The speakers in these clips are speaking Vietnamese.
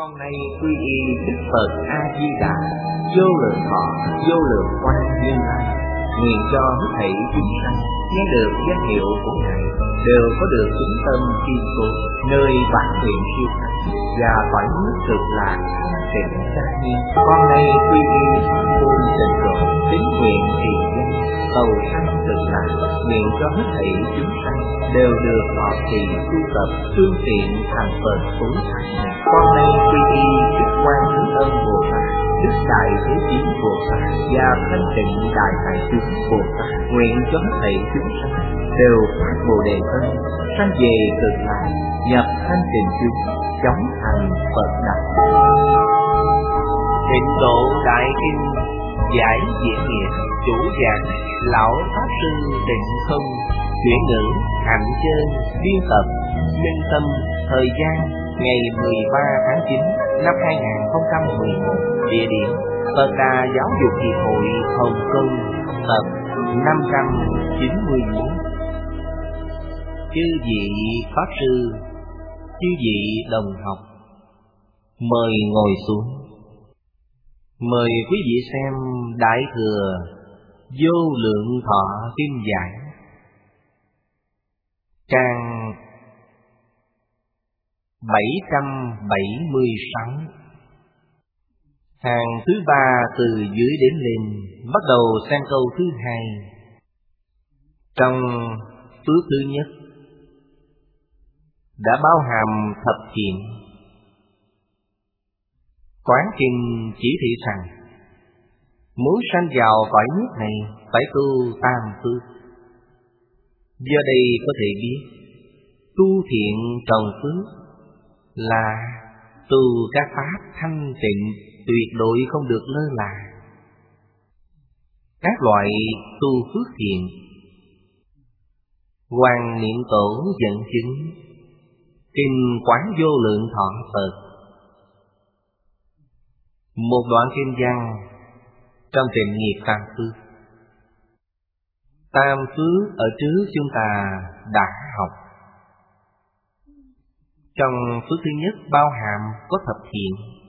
Con nay quy y Đức Phật A Di Đà, vô lượng thọ, vô lượng quan duyên lành, nguyện cho hết thảy chúng sanh nghe được danh hiệu của Ngài đều có được chúng tâm kiên cố, nơi bản nguyện siêu thắng và cõi nước cực lạc thanh tịnh trang nghiêm. Con nay quy y pháp môn tịnh độ, tín nguyện trì danh, cầu sanh cực lạc, nguyện cho hết thảy chúng sanh đều được thọ trì tu tập tương tiện thành Phật tối thắng. Con nay quy y Đức Quan Thế Âm Bồ Tát, Đức Đại Thế Chí Bồ Tát và Thanh Tịnh Đại Hải Chúng Bồ Tát, nguyện cho hết thảy chúng sanh đều phát Bồ Đề Tâm, sanh về cực lạc, nhập thanh tịnh chúng, chóng thành Phật đạo. Tịnh độ Đại Kinh giải diễn nghĩa, chủ giảng lão pháp sư Tịnh Không, chuyển ngữ Hạnh Chân, biên tập Minh Tâm. Thời gian ngày 13 tháng 9 năm 2011. Địa điểm Phật Đà Giáo dục Hiệp hội Hồng Kông, tập 591. Chư vị pháp sư, chư vị đồng học, mời ngồi xuống. Mời quý vị xem Đại Thừa Vô Lượng Thọ Kinh Giải, trang 776, hàng thứ 3 từ dưới đến lên, bắt đầu sang câu thứ 2. Trong phước thứ nhất đã bao hàm thập thiện. Quán Kinh chỉ thị rằng muốn sanh vào cõi nước này phải tu tam phước. Do đây có thể biết tu thiện trồng phước là tu các pháp thanh tịnh, tuyệt đối không được lơ là. Các loại tu phước thiện, Hoàng Niệm Tổ dẫn chứng Kinh Quán Vô Lượng Thọ Phật, một đoạn kinh văn trong Tịnh Nghiệp Tam Phước. Tam phước ở trước chúng ta đã học. Trong phước thứ nhất bao hàm có thập thiện.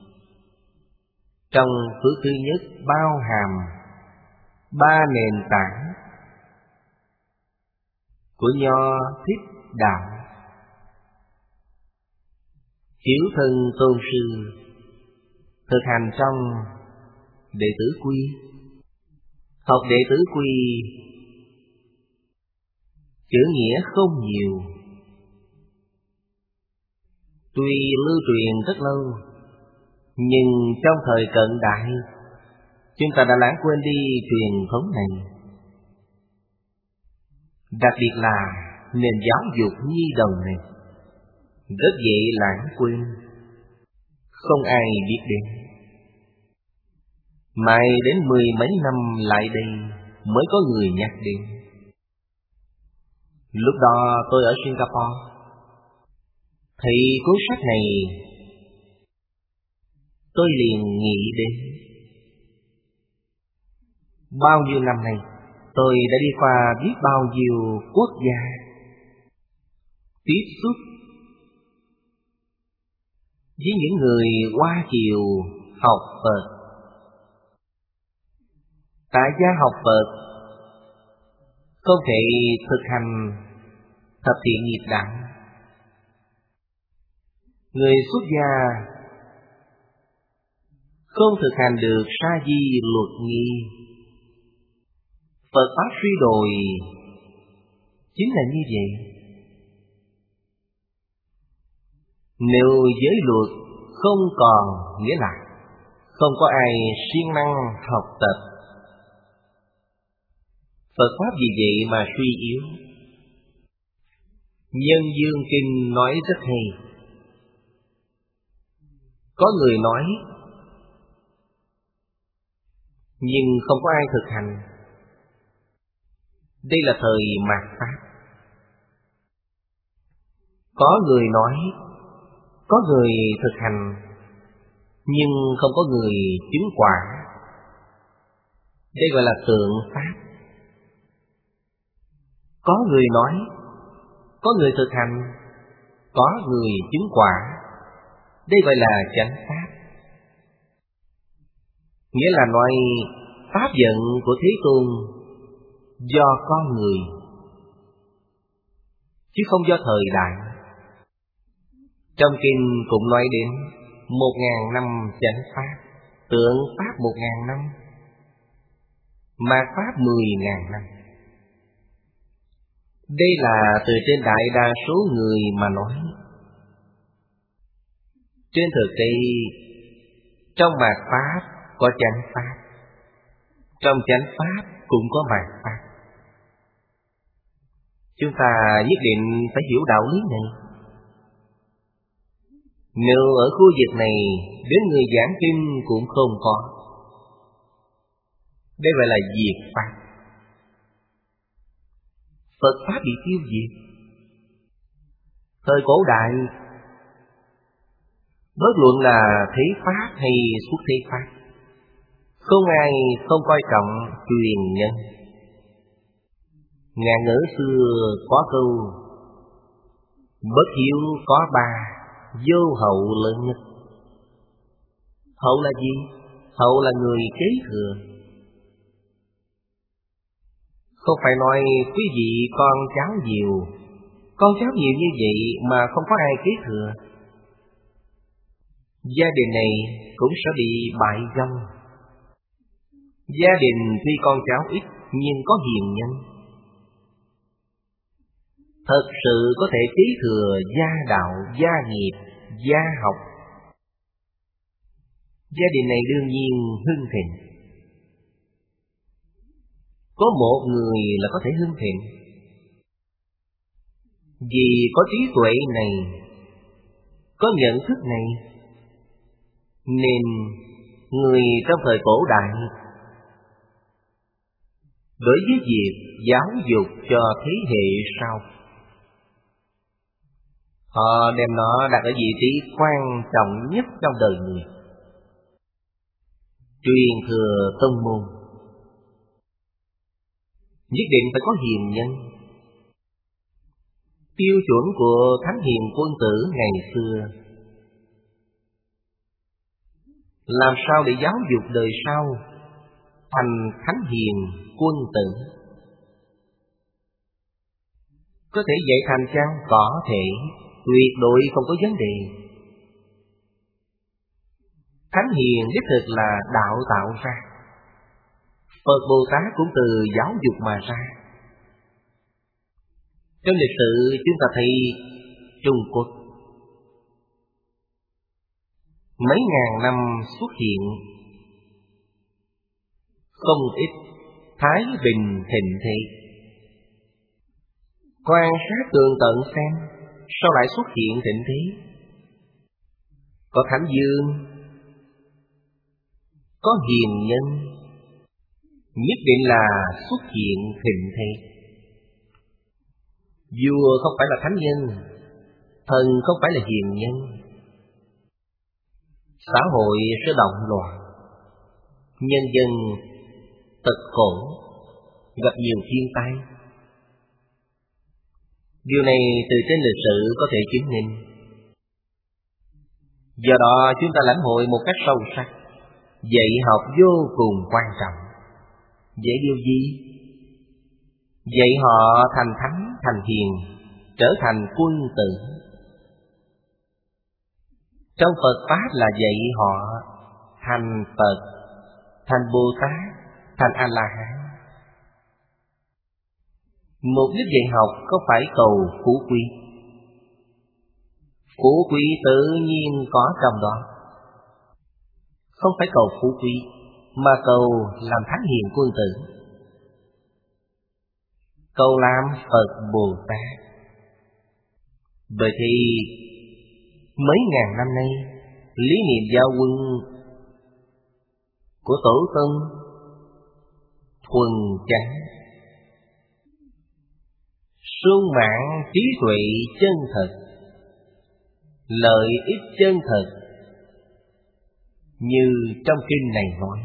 Trong phước thứ nhất bao hàm 3 nền tảng của Nho Thích Đạo. Chiếu thân tôn sư thực hành trong đệ tử quy. Học đệ tử quy chữ nghĩa không nhiều, tuy lưu truyền rất lâu, nhưng trong thời cận đại chúng ta đã lãng quên đi truyền thống này. Đặc biệt là nền giáo dục nhi đồng này rất dễ lãng quên, không ai biết đến. Mãi đến 10 mấy năm lại đây mới có người nhắc đến. Lúc đó tôi ở Singapore, thì cuốn sách này tôi liền nghĩ đến. Bao nhiêu năm nay tôi đã đi qua biết bao nhiêu quốc gia, tiếp xúc với những người Hoa Kiều học Phật. Tại gia học Phật không thể thực hành thập thiện nghiệp đạo. Người xuất gia không thực hành được sa di luật nghi. Phật Pháp suy đồi chính là như vậy. Nếu giới luật không còn, nghĩa là không có ai siêng năng học tập. Phật Pháp vì vậy mà suy yếu. Nhân Dương Kinh nói rất hay. Có người nói, nhưng không có ai thực hành. Đây là thời mạt Pháp. Có người nói, có người thực hành, nhưng không có người chứng quả. Đây gọi là tượng Pháp. Có người nói, có người thực hành, có người chứng quả. Đây gọi là chánh pháp. Nghĩa là nói pháp vận của Thế Tôn do con người, chứ không do thời đại. Trong kinh cũng nói đến 1000 năm chánh pháp, tượng pháp 1000 năm, mạt pháp 10.000 năm. Đây là từ trên đại đa số người mà nói. Trên thực tế, trong mạt pháp có chánh pháp, trong chánh pháp cũng có mạt pháp. Chúng ta nhất định phải hiểu đạo lý này. Nếu ở khu vực này đến người giảng kinh cũng không có, đây gọi là diệt pháp. Phật pháp bị tiêu diệt. Thời cổ đại, bất luận là thế pháp hay xuất thế pháp, không ai không coi trọng truyền nhân. Ngạn ngữ xưa có câu bất hiếu có ba, vô hậu lớn nhất. Hậu là gì? Hậu là người kế thừa. Không phải nói quý vị con cháu nhiều, con cháu nhiều như vậy mà không có ai kế thừa, gia đình này cũng sẽ bị bại vong. Gia đình tuy con cháu ít nhưng có hiền nhân, thật sự có thể kế thừa gia đạo, gia nghiệp, gia học. Gia đình này đương nhiên hưng thịnh. Có một người là có thể hưng thịnh, vì có trí tuệ này, có nhận thức này, nên người trong thời cổ đại đối với việc giáo dục cho thế hệ sau, họ đem nó đặt ở vị trí quan trọng nhất trong đời người. Truyền thừa tông môn nhất định phải có hiền nhân. Tiêu chuẩn của thánh hiền quân tử ngày xưa, làm sao để giáo dục đời sau thành thánh hiền quân tử? Có thể dạy thành chăng? Có thể, tuyệt đối không có vấn đề. Thánh hiền đích thực là đạo tạo ra. Phật Bồ Tát cũng từ giáo dục mà ra. Trong lịch sử chúng ta thấy Trung Quốc mấy ngàn năm xuất hiện không ít thái bình thịnh thế. Quan sát tường tận xem, sao lại xuất hiện thịnh thế? Có thánh dương, có hiền nhân, nhất định là xuất hiện thịnh thế. Vua không phải là thánh nhân, thần không phải là hiền nhân. Xã hội sẽ động loạn, nhân dân tật khổ, gặp nhiều thiên tai. Điều này từ trên lịch sử có thể chứng minh. Do đó chúng ta lãnh hội một cách sâu sắc, dạy học vô cùng quan trọng. Dạy điều gì? Dạy họ thành thánh, thành hiền, trở thành quân tử. Trong Phật Pháp là dạy họ thành Phật, thành Bồ Tát, thành A-la-hán. Mục đích dạy học không phải cầu phú quý. Phú quý tự nhiên có trong đó. Không phải cầu phú quý, mà cầu làm thánh hiền quân tử, cầu làm Phật Bồ Tát. Bởi thì mấy ngàn năm nay, lý niệm giao quân của Tổ Tông thuần chánh, sung mãn trí tuệ chân thật, lợi ích chân thật, như trong kinh này nói.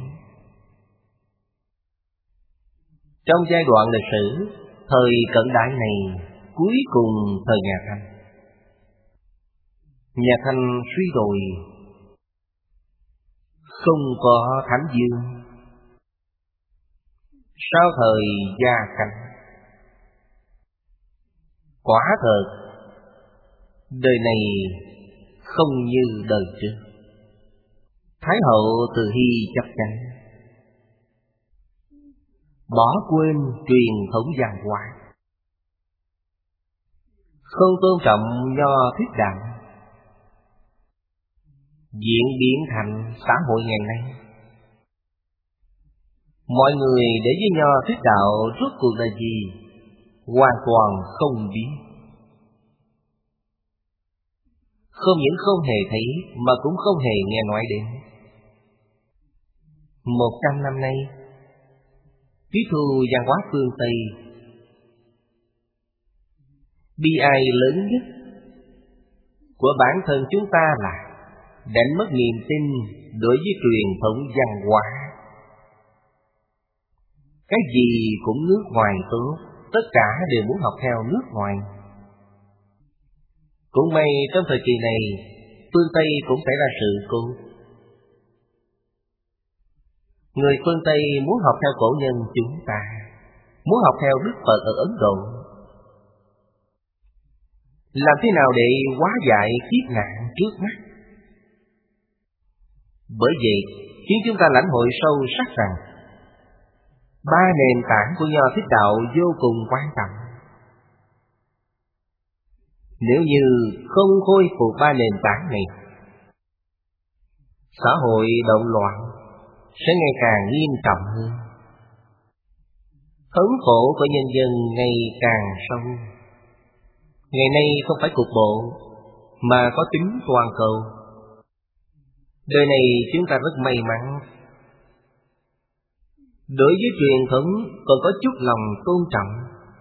Trong giai đoạn lịch sử thời cận đại này, cuối cùng thời nhà Thanh, Nhà Thanh suy đồi, không có Thánh Dương. Sau thời Gia Cảnh, quả thật đời này không như đời trước. Thái hậu Từ Hy chắc chắn bỏ quên truyền thống văn hóa, không tôn trọng nho thuyết đạo, diễn biến thành xã hội ngày nay. Mọi người để với nho thuyết đạo rốt cuộc là gì, hoàn toàn không biết. Không những không hề thấy mà cũng không hề nghe nói đến. 100 năm nay, tiếp thu văn hóa phương Tây, bi ai lớn nhất của bản thân chúng ta là đánh mất niềm tin đối với truyền thống văn hóa. Cái gì cũng nước ngoài tốt, tất cả đều muốn học theo nước ngoài. Cũng may trong thời kỳ này, phương Tây cũng xảy ra sự cố. Người phương Tây muốn học theo cổ nhân chúng ta, muốn học theo Đức Phật ở Ấn Độ. Làm thế nào để hóa giải kiếp nạn trước mắt? Bởi vậy, khiến chúng ta lãnh hội sâu sắc rằng ba nền tảng của nho thuyết đạo vô cùng quan trọng. Nếu như không khôi phục ba nền tảng này, xã hội động loạn sẽ ngày càng nghiêm trọng hơn. Thống khổ của nhân dân ngày càng sâu. Ngày nay không phải cục bộ, mà có tính toàn cầu. Đời này chúng ta rất may mắn. Đối với truyền thống còn có chút lòng tôn trọng.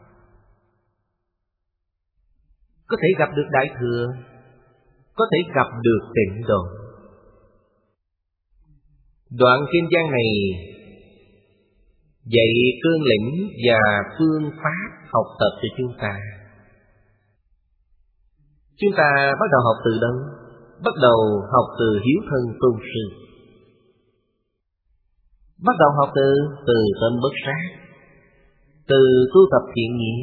Có thể gặp được Đại Thừa, có thể gặp được Tịnh Độ. Đoạn kinh văn này dạy cương lĩnh và phương pháp học tập cho chúng ta. Chúng ta bắt đầu học từ đâu? Bắt đầu học từ hiếu thân tôn sư. Bắt đầu học từ tâm bất sát, từ tu tập thiện nghĩa.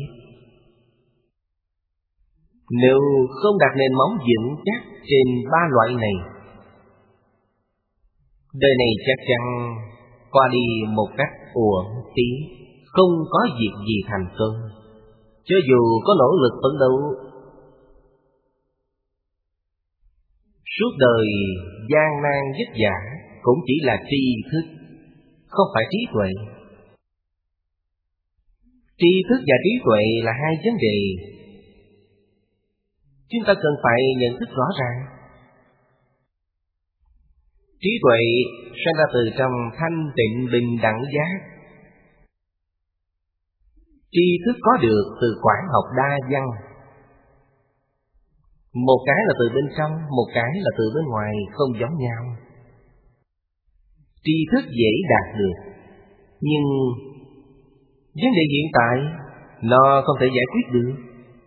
Nếu không đặt nền móng vững chắc trên ba loại này, đời này chắc chắn qua đi một cách uổng phí, không có việc gì thành công. Cho dù có nỗ lực phấn đấu, suốt đời gian nan vất vả cũng chỉ là tri thức, không phải trí tuệ. Tri thức và trí tuệ là hai vấn đề chúng ta cần phải nhận thức rõ ràng. Trí tuệ sinh ra từ trong thanh tịnh bình đẳng giác. Tri thức có được từ quán học đa văn. Một cái là từ bên trong, một cái là từ bên ngoài, không giống nhau. Tri thức dễ đạt được, nhưng vấn đề hiện tại nó không thể giải quyết được.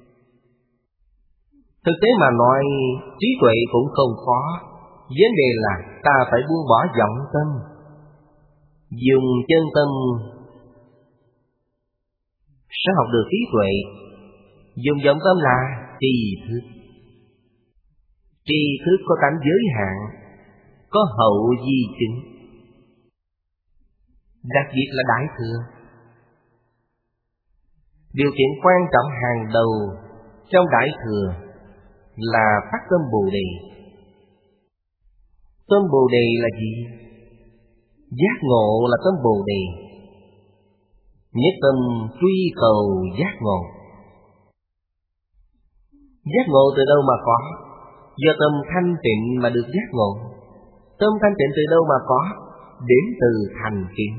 Thực tế mà nói, trí tuệ cũng không khó. Vấn đề là ta phải buông bỏ vọng tâm, dùng chân tâm sẽ học được trí tuệ. Dùng vọng tâm là tri thức. Tri thức có tánh giới hạn, có hậu di chứng. Đặc biệt là Đại Thừa. Điều kiện quan trọng hàng đầu trong Đại Thừa là phát tâm Bồ Đề. Tâm Bồ Đề là gì? Giác ngộ là tâm Bồ Đề. Nhất tâm truy cầu giác ngộ. Giác ngộ từ đâu mà có? Do tâm thanh tịnh mà được giác ngộ. Tâm thanh tịnh từ đâu mà có? Đến từ thành kính.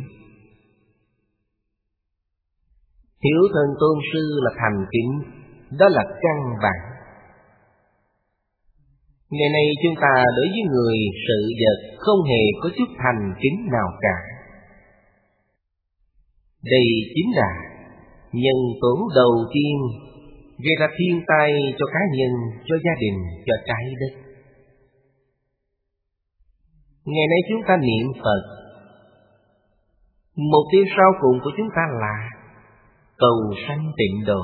Hiếu thân tôn sư là thành kính, đó là căn bản. Ngày nay chúng ta đối với người sự vật không hề có chút thành kính nào cả. Đây chính là nhân tố đầu tiên gây ra thiên tai cho cá nhân, cho gia đình, cho trái đất. Ngày nay chúng ta niệm Phật, mục tiêu sau cùng của chúng ta là cầu sanh tịnh độ.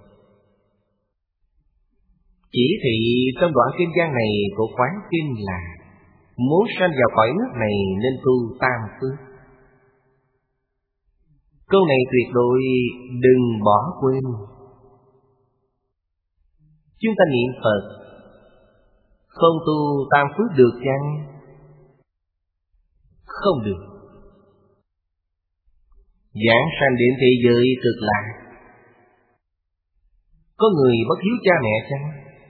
Chỉ thị trong đoạn kinh văn này của Quán Kinh là muốn sanh vào cõi nước này nên tu tam phước. Câu này tuyệt đối đừng bỏ quên. Chúng ta niệm Phật không tu tam phước được chăng? Không được. Giảng sanh đến thế giới cực lạc, có người bất hiếu cha mẹ chăng?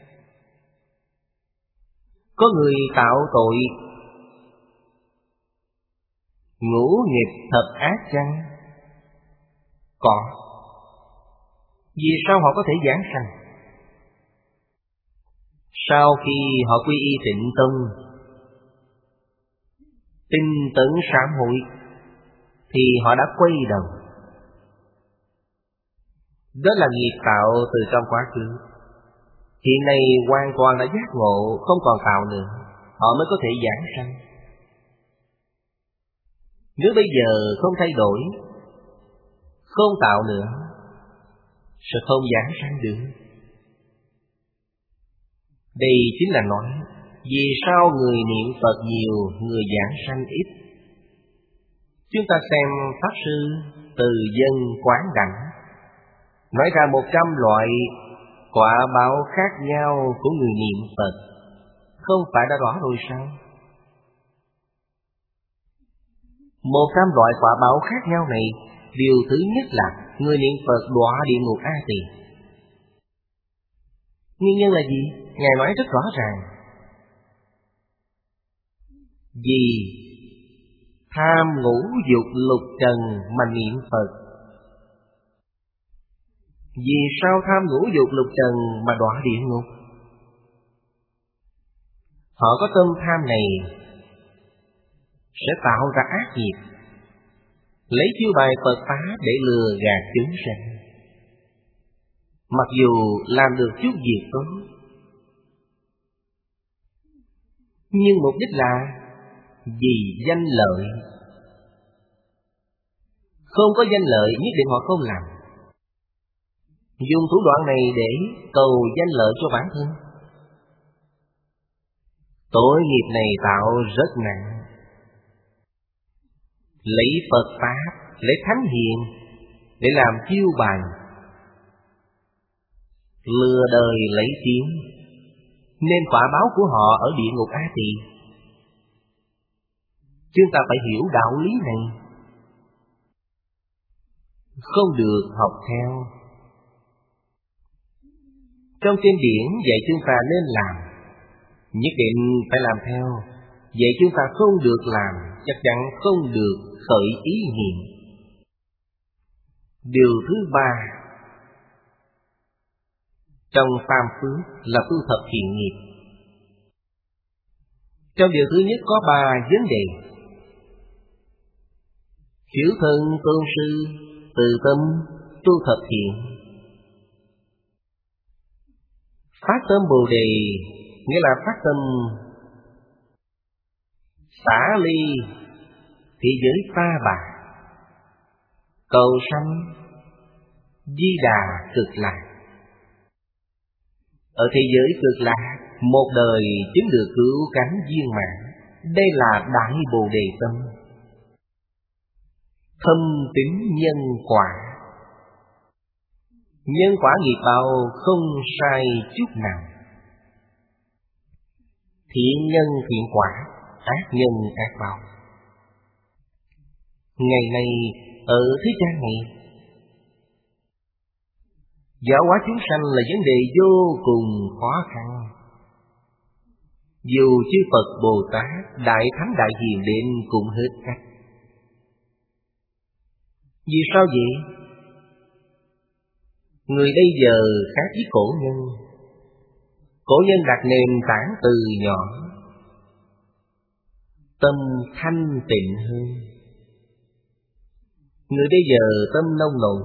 Có người tạo tội ngũ nghịch thập ác chăng? Có. Vì sao họ có thể giảng sanh? Sau khi họ quy y Tịnh Tông, tinh tấn sám hối, thì họ đã quay đầu. Đó là nghiệp tạo từ trong quá khứ. Hiện nay hoàn toàn đã giác ngộ, không còn tạo nữa, họ mới có thể giảng sanh. Nếu bây giờ không thay đổi, không tạo nữa, sẽ không giảng sanh được. Đây chính là nói vì sao người niệm Phật nhiều, người giảng sanh ít. Chúng ta xem Pháp Sư Từ Dân Quán Đảnh nói ra 100 loại quả báo khác nhau của người niệm Phật. Không phải đã rõ rồi sao? 100 loại quả báo khác nhau này, điều thứ nhất là người niệm Phật đọa địa ngục A Tỳ. Nguyên nhân là gì? Ngài nói rất rõ ràng. Vì tham ngũ dục lục trần mà niệm Phật. Vì sao tham ngũ dục lục trần mà đọa địa ngục? Họ có tâm tham này sẽ tạo ra ác nghiệp, lấy chiêu bài Phật Pháp để lừa gạt chúng sanh. Mặc dù làm được chút việc tốt, nhưng mục đích là vì danh lợi. Không có danh lợi nhất định họ không làm. Dùng thủ đoạn này để cầu danh lợi cho bản thân. Tội nghiệp này tạo rất nặng. Lấy Phật Pháp, lấy Thánh Hiền để làm chiêu bài, lừa đời lấy tiếng, nên quả báo của họ ở địa ngục A Tỳ. Chúng ta phải hiểu đạo lý này, không được học theo. Trong kinh điển dạy chúng ta nên làm, nhất định phải làm theo. Vậy chúng ta không được làm, chắc chắn không được khởi ý niệm. Điều thứ ba trong tam phước là tu thập thiện nghiệp. Trong điều thứ nhất có 3 vấn đề: hiếu thân tôn sư, từ tâm, tu thập thiện. Phát tâm Bồ Đề nghĩa là phát tâm xả ly thế giới ta bà, cầu sanh Di Đà Cực Lạc. Ở thế giới Cực Lạc, một đời chứng được cứu cánh viên mãn. Đây là Đại Bồ Đề tâm, thâm tín nhân quả. Nhân quả nghiệp báo không sai chút nào. Thiện nhân thiện quả, ác nhân ác báo. Ngày nay ở thế gian này, giáo hóa chúng sanh là vấn đề vô cùng khó khăn. Dù chư Phật Bồ Tát, Đại Thánh Đại Hiền đến cũng hết cách. Vì sao vậy? Người bây giờ khác với cổ nhân. Cổ nhân đặt nền tảng từ nhỏ, tâm thanh tịnh hơn. Người bây giờ tâm nông nổi.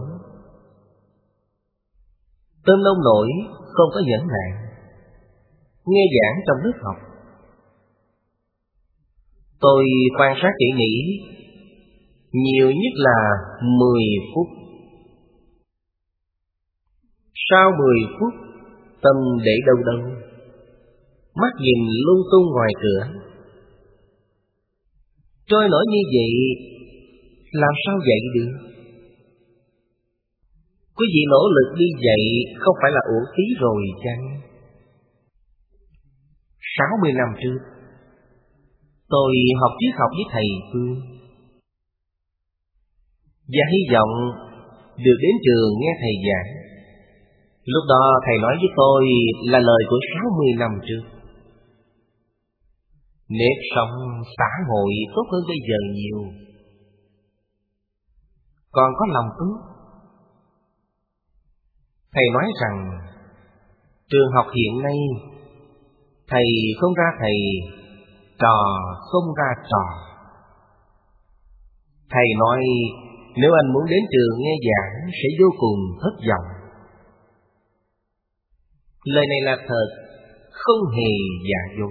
Tâm nông nổi không có nhẫn nại. Nghe giảng trong lớp học, Tôi quan sát tỉ mỉ, nhiều nhất là 10 phút. Sau 10 phút, tâm để đâu đâu, mắt nhìn lung tung ngoài cửa. Trôi nổi như vậy, làm sao dậy được? Quý vị nỗ lực đi dậy không phải là uổng phí rồi chăng? 60 năm trước, tôi học triết học với thầy Phương, và hy vọng được đến trường nghe thầy giảng. Lúc đó thầy nói với tôi là lời của 60 năm trước. Nếp sống xã hội tốt hơn bây giờ nhiều, còn có lòng tốt. Thầy nói rằng trường học hiện nay, thầy không ra thầy, trò không ra trò. Thầy nói nếu anh muốn đến trường nghe giảng sẽ vô cùng thất vọng. Lời này là thật, không hề giả dối.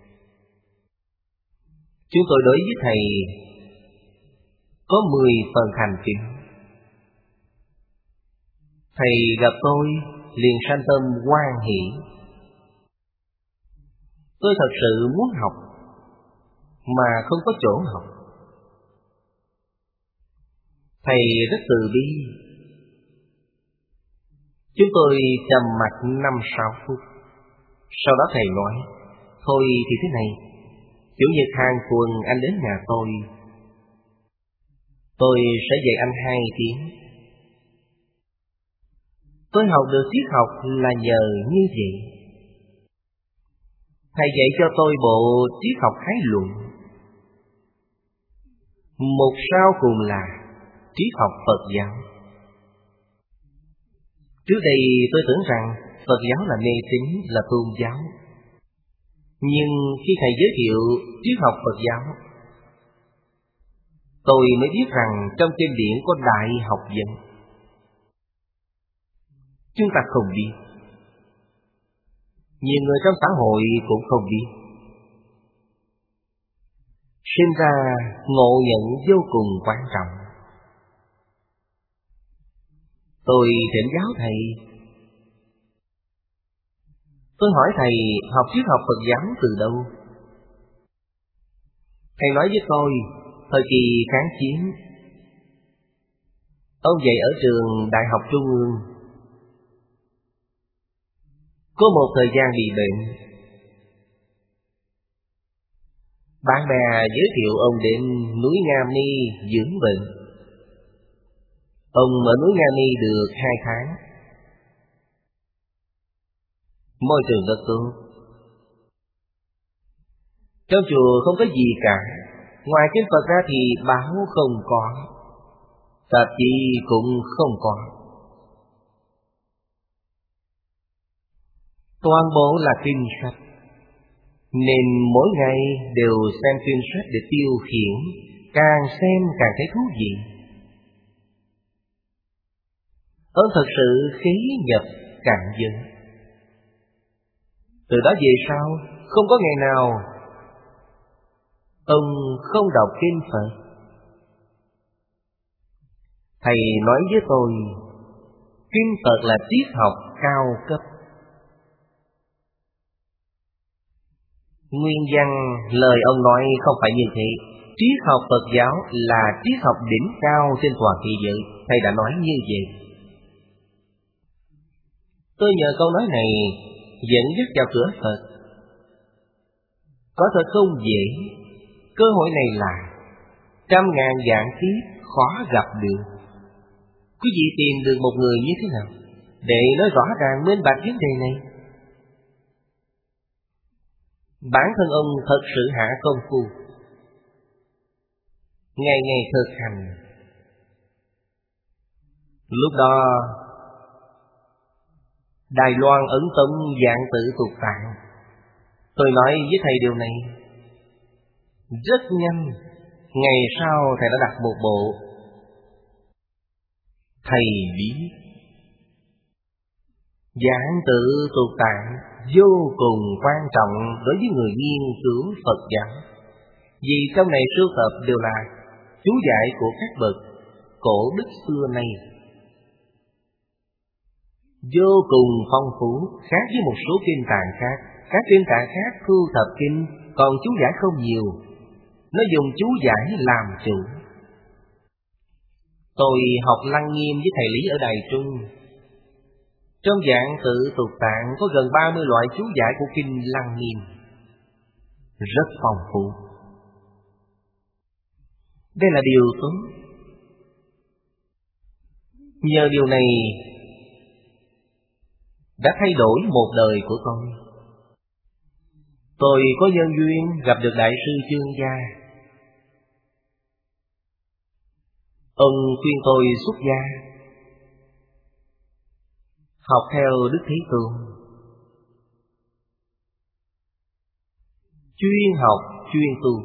Chúng tôi đối với thầy có 10 phần thành kính. Thầy gặp tôi liền sanh tâm hoan hỷ. Tôi thật sự muốn học mà không có chỗ học. Thầy rất từ bi. Chúng tôi trầm mặc 5-6 phút. Sau đó thầy nói, thôi thì thế này, Chủ nhật hàng tuần anh đến nhà tôi sẽ dạy anh 2 tiếng. Tôi học được triết học là nhờ như vậy. Thầy dạy cho tôi bộ triết học khái luận. Một sau cùng là triết học Phật giáo. Trước đây tôi tưởng rằng Phật giáo là mê tín, là tôn giáo. Nhưng khi thầy giới thiệu triết học Phật giáo, tôi mới biết rằng trong kinh điển có đại học vấn. Chúng ta không biết, nhiều người trong xã hội cũng không biết. Sinh ra ngộ nhận vô cùng quan trọng. Tôi thỉnh giáo thầy. Tôi hỏi thầy học triết học Phật giáo từ đâu? Thầy nói với tôi, thời kỳ kháng chiến, ông dạy ở trường Đại học Trung ương. Có một thời gian bị bệnh, bạn bè giới thiệu ông đến núi Nga Mi dưỡng bệnh. Ông ở núi Nga Mi được 2 tháng. Môi trường rất tốt. Trong chùa không có gì cả, ngoài kinh Phật ra thì báo không có, tạp chí cũng không có. Toàn bộ là kinh sách, nên mỗi ngày đều xem kinh sách để tiêu khiển, càng xem càng thấy thú vị. Ông thật sự khí nhập cảnh giới. Từ đó về sau, không có ngày nào ông không đọc kinh Phật. Thầy nói với tôi, kinh Phật là triết học cao cấp. Nguyên văn lời ông nói không phải như thế. Triết học Phật giáo là triết học đỉnh cao trên toàn thế giới. Thầy đã nói như vậy. Tôi nhờ câu nói này dẫn dắt vào cửa Phật. Có thật không dễ. Cơ hội này là 100.000 vạn kiếp khó gặp được. Quý vị tìm được một người như thế nào để nói rõ ràng minh bạch vấn đề này? Bản thân ông thật sự hạ công phu, ngày ngày thực hành. Lúc đó Đài Loan Ấn Tông dạng tự tục tạng. Tôi nói với thầy điều này. Rất nhanh, ngày sau thầy đã đặt một bộ. Thầy biết dạng tự tục tạng vô cùng quan trọng đối với người nghiên cứu Phật giáo. Vì trong này sưu tập đều là chú giải của các bậc cổ đức xưa nay, vô cùng phong phú, khác với một số kinh tạng khác. Các kinh tạng khác thu thập kinh, còn chú giải không nhiều, nó dùng chú giải làm chủ. Tôi học Lăng Nghiêm với thầy Lý ở Đài Trung. Trong dạng Tự Tục Tạng có gần 30 loại chú giải của kinh Lăng Nghiêm, rất phong phú. Đây là điều tốt. Nhờ điều này đã thay đổi một đời của tôi. Tôi có nhân duyên gặp được Đại sư Chương Gia. Ông khuyên tôi xuất gia, học theo Đức Thế Tôn, chuyên học, chuyên tu.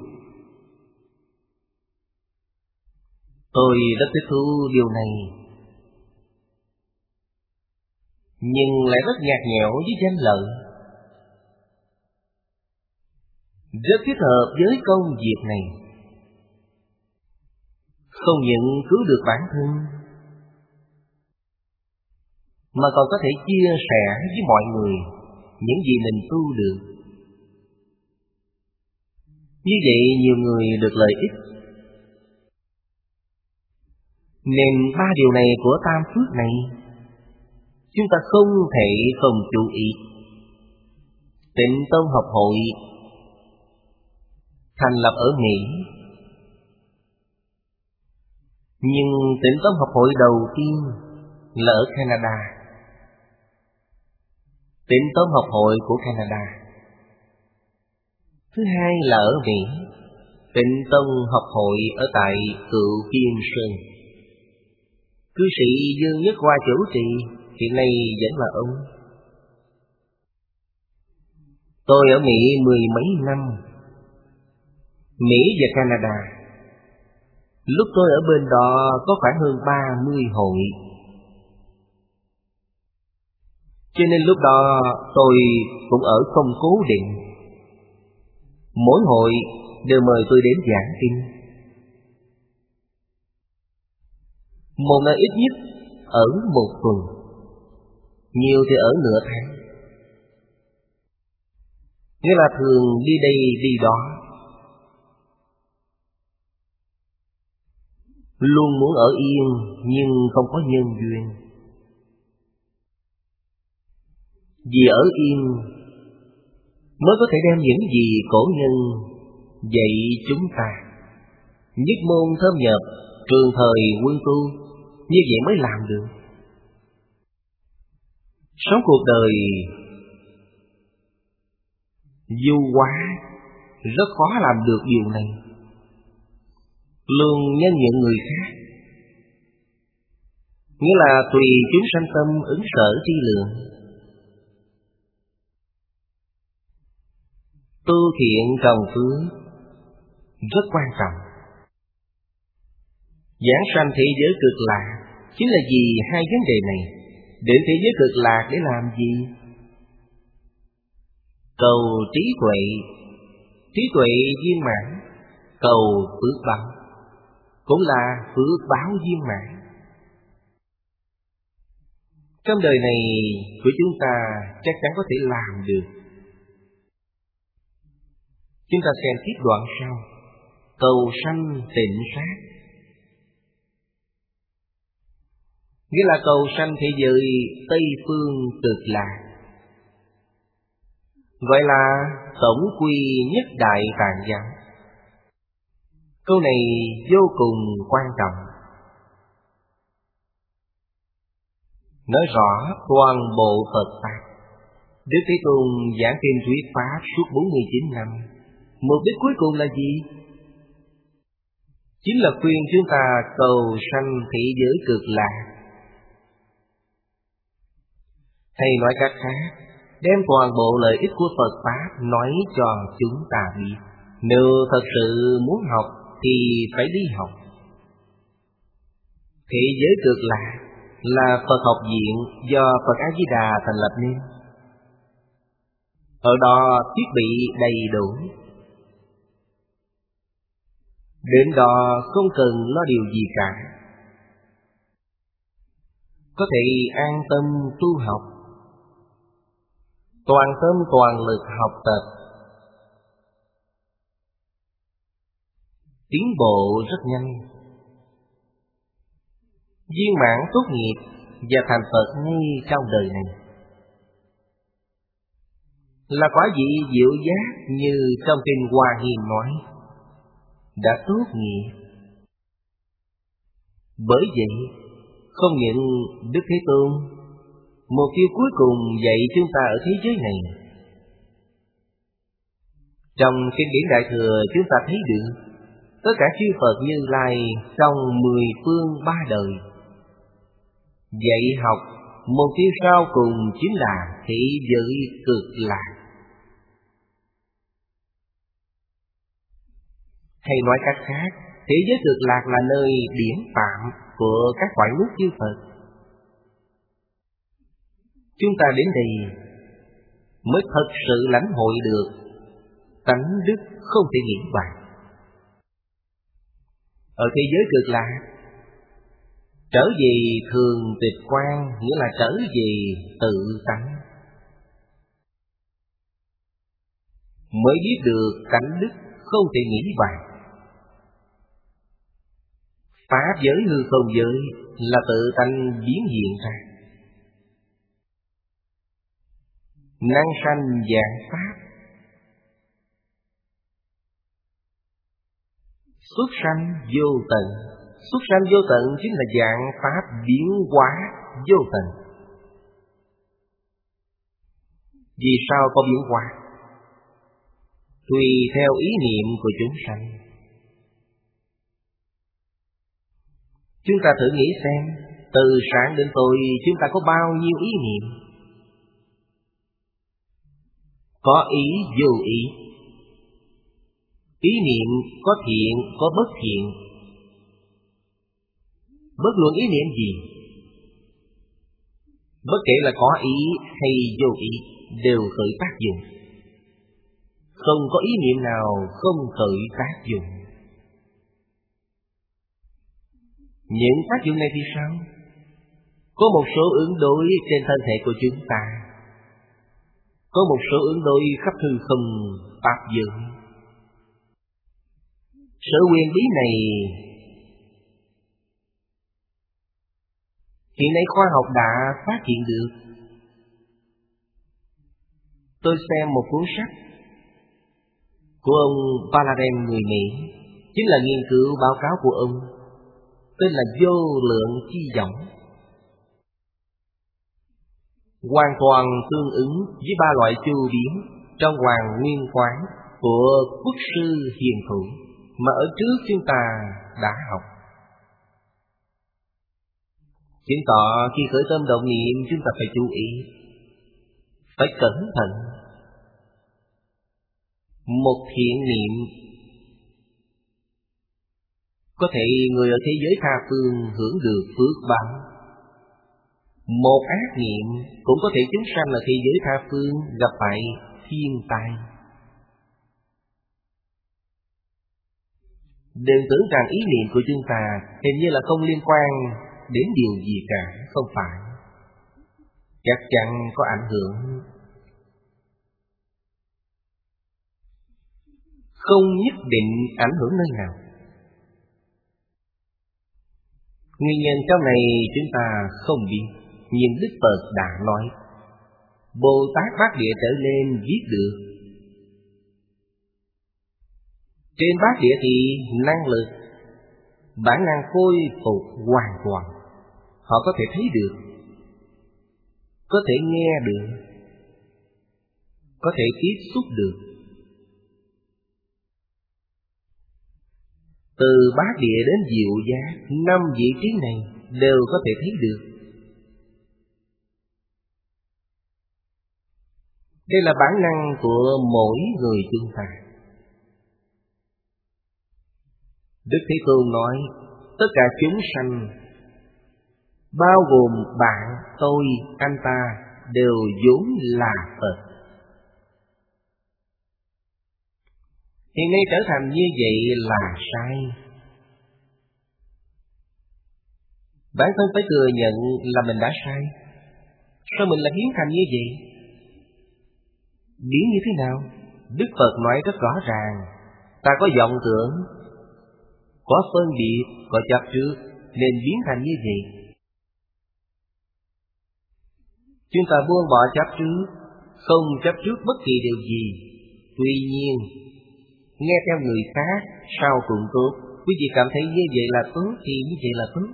Tôi rất thích thú điều này, nhưng lại rất nhạt nhẽo với danh lợi, rất thích hợp với công việc này. Không những cứu được bản thân, mà còn có thể chia sẻ với mọi người những gì mình tu được. Như vậy nhiều người được lợi ích. Nên ba điều này của tam phước này chúng ta không thể không chú ý. Tịnh Tông Học Hội thành lập ở Mỹ, nhưng Tịnh Tông Học Hội đầu tiên là ở Canada. Tịnh Tông Học Hội của Canada. Thứ hai là ở Mỹ, Tịnh Tông Học Hội ở tại Cựu Kiên Sơn. Cư sĩ Dương Nhất Hoa chủ trì, hiện nay vẫn là ông. Tôi ở Mỹ 10 mấy năm, Mỹ và Canada. Lúc tôi ở bên đó có khoảng hơn 30 hội. Cho nên lúc đó tôi cũng ở không cố định. Mỗi hội đều mời tôi đến giảng kinh. Một nơi ít nhất ở một tuần, nhiều thì ở nửa tháng. Nghĩa là thường đi đây đi đó, luôn muốn ở yên nhưng không có nhân duyên. Vì ở yên mới có thể đem những gì cổ nhân dạy chúng ta, nhất môn thâm nhập, trường thời quân tu, như vậy mới làm được. Sống cuộc đời du hóa rất khó làm được điều này. Luôn nhân nhượng người khác, nghĩa là tùy chúng sanh tâm ứng sở tri lượng. Tu thiện trồng phước rất quan trọng. Giảng sanh thế giới cực lạc chính là vì hai vấn đề này. Đến thế giới cực lạc để làm gì? Cầu trí tuệ, trí tuệ viên mãn. Cầu phước báo, cũng là phước báo viên mãn. Trong đời này của chúng ta chắc chắn có thể làm được. Chúng ta xem tiếp đoạn sau. Cầu sanh tịnh sát, nghĩa là cầu sanh thế giới Tây Phương Cực Lạc, gọi là tổng quy nhất đại tạng giáo. Câu này vô cùng quan trọng, nói rõ toàn bộ Phật Pháp. Đức Thế Tôn giảng kinh thuyết Pháp suốt 49 năm. Mục đích cuối cùng là gì? Chính là khuyên chúng ta cầu sanh thế giới cực lạc. Hay nói cách khác, đem toàn bộ lợi ích của Phật Pháp nói cho chúng ta biết. Nếu thật sự muốn học thì phải đi học. Thế giới cực lạc là Phật học viện do Phật A Di Đà thành lập nên. Ở đó thiết bị đầy đủ, Đến đó không cần lo điều gì cả, có thể an tâm tu học, toàn tâm toàn lực học tập, tiến bộ rất nhanh, viên mãn tốt nghiệp và thành Phật ngay trong đời này. Là quả vị diệu giác như trong kinh Hoa Nghiêm nói, đã tốt nghiệp. Bởi vậy, không những Đức Thế Tôn, mục tiêu cuối cùng dạy chúng ta ở thế giới này. Trong kinh điển Đại Thừa chúng ta thấy được tất cả chư Phật Như Lai trong 10 phương 3 đời dạy học mục tiêu sau cùng chính là thế giới cực lạc. Hay nói cách khác, thế giới cực lạc là nơi điển tạm của các cõi nước chư Phật. Chúng ta đến đây mới thật sự lãnh hội được tánh đức không thể nghĩ bàn. Ở thế giới cực lạc, trở về thường tịch quan nghĩa là trở về tự tánh, mới biết được tánh đức không thể nghĩ bàn. Pháp giới hư không giới là tự tánh biến hiện ra, năng sanh dạng pháp, xuất sanh vô tận. Xuất sanh vô tận chính là dạng pháp biến hóa vô tận. Vì sao có biến hóa? Tùy theo ý niệm của chúng sanh. Chúng ta thử nghĩ xem, từ sáng đến tối chúng ta có bao nhiêu ý niệm? Có ý vô ý. Ý niệm có thiện, có bất thiện. Bất luận ý niệm gì, bất kể là có ý hay vô ý, đều khởi tác dụng. Không có ý niệm nào không khởi tác dụng. Những tác dụng này thì sao? Có một số ứng đối trên thân thể của chúng ta, có một số ứng đối khắp hư không pháp giới. Sự huyền bí này hiện nay khoa học đã phát hiện được. Tôi xem một cuốn sách của ông Paladin người Mỹ, chính là nghiên cứu báo cáo của ông, tên là Vô Lượng Chi Võng. Hoàn toàn tương ứng với 3 loại chu biến trong Hoàng Nguyên Quán của Quốc sư Hiền Thủ mà ở trước chúng ta đã học. Chứng tỏ khi khởi tâm động niệm chúng ta phải chú ý, phải cẩn thận. Một thiện niệm có thể người ở thế giới tha phương hưởng được phước báo. Một ác niệm cũng có thể chúng sanh ở thế giới tha phương gặp phải thiên tai. Đừng tưởng rằng ý niệm của chúng ta hình như là không liên quan đến điều gì cả, không phải. Chắc chắn có ảnh hưởng. Không nhất định ảnh hưởng nơi nào. Nguyên nhân trong này chúng ta không biết, nhưng Đức Phật đã nói, Bồ Tát Bát Địa trở lên viết được. Trên Bát Địa thì năng lực, bản năng khôi phục hoàn toàn. Họ có thể thấy được, có thể nghe được, có thể tiếp xúc được. Từ Bát Địa đến Diệu Giác, 5 vị trí này đều có thể thấy được. Đây là bản năng của mỗi người chúng ta. Đức Thế Tôn nói, tất cả chúng sanh, bao gồm bạn, tôi, anh ta, đều vốn là Phật. Hiện nay trở thành như vậy là sai. Bản thân phải thừa nhận là mình đã sai. Sao mình lại biến thành như vậy? Biến như thế nào? Đức Phật nói rất rõ ràng. Ta có vọng tưởng, có phân biệt, có chấp trước, nên biến thành như vậy. Chúng ta buông bỏ chấp trước, không chấp trước bất kỳ điều gì. Tuy nhiên, nghe theo người khác sao cũng tốt. Quý vị cảm thấy như vậy là tốt thì như vậy là tốt.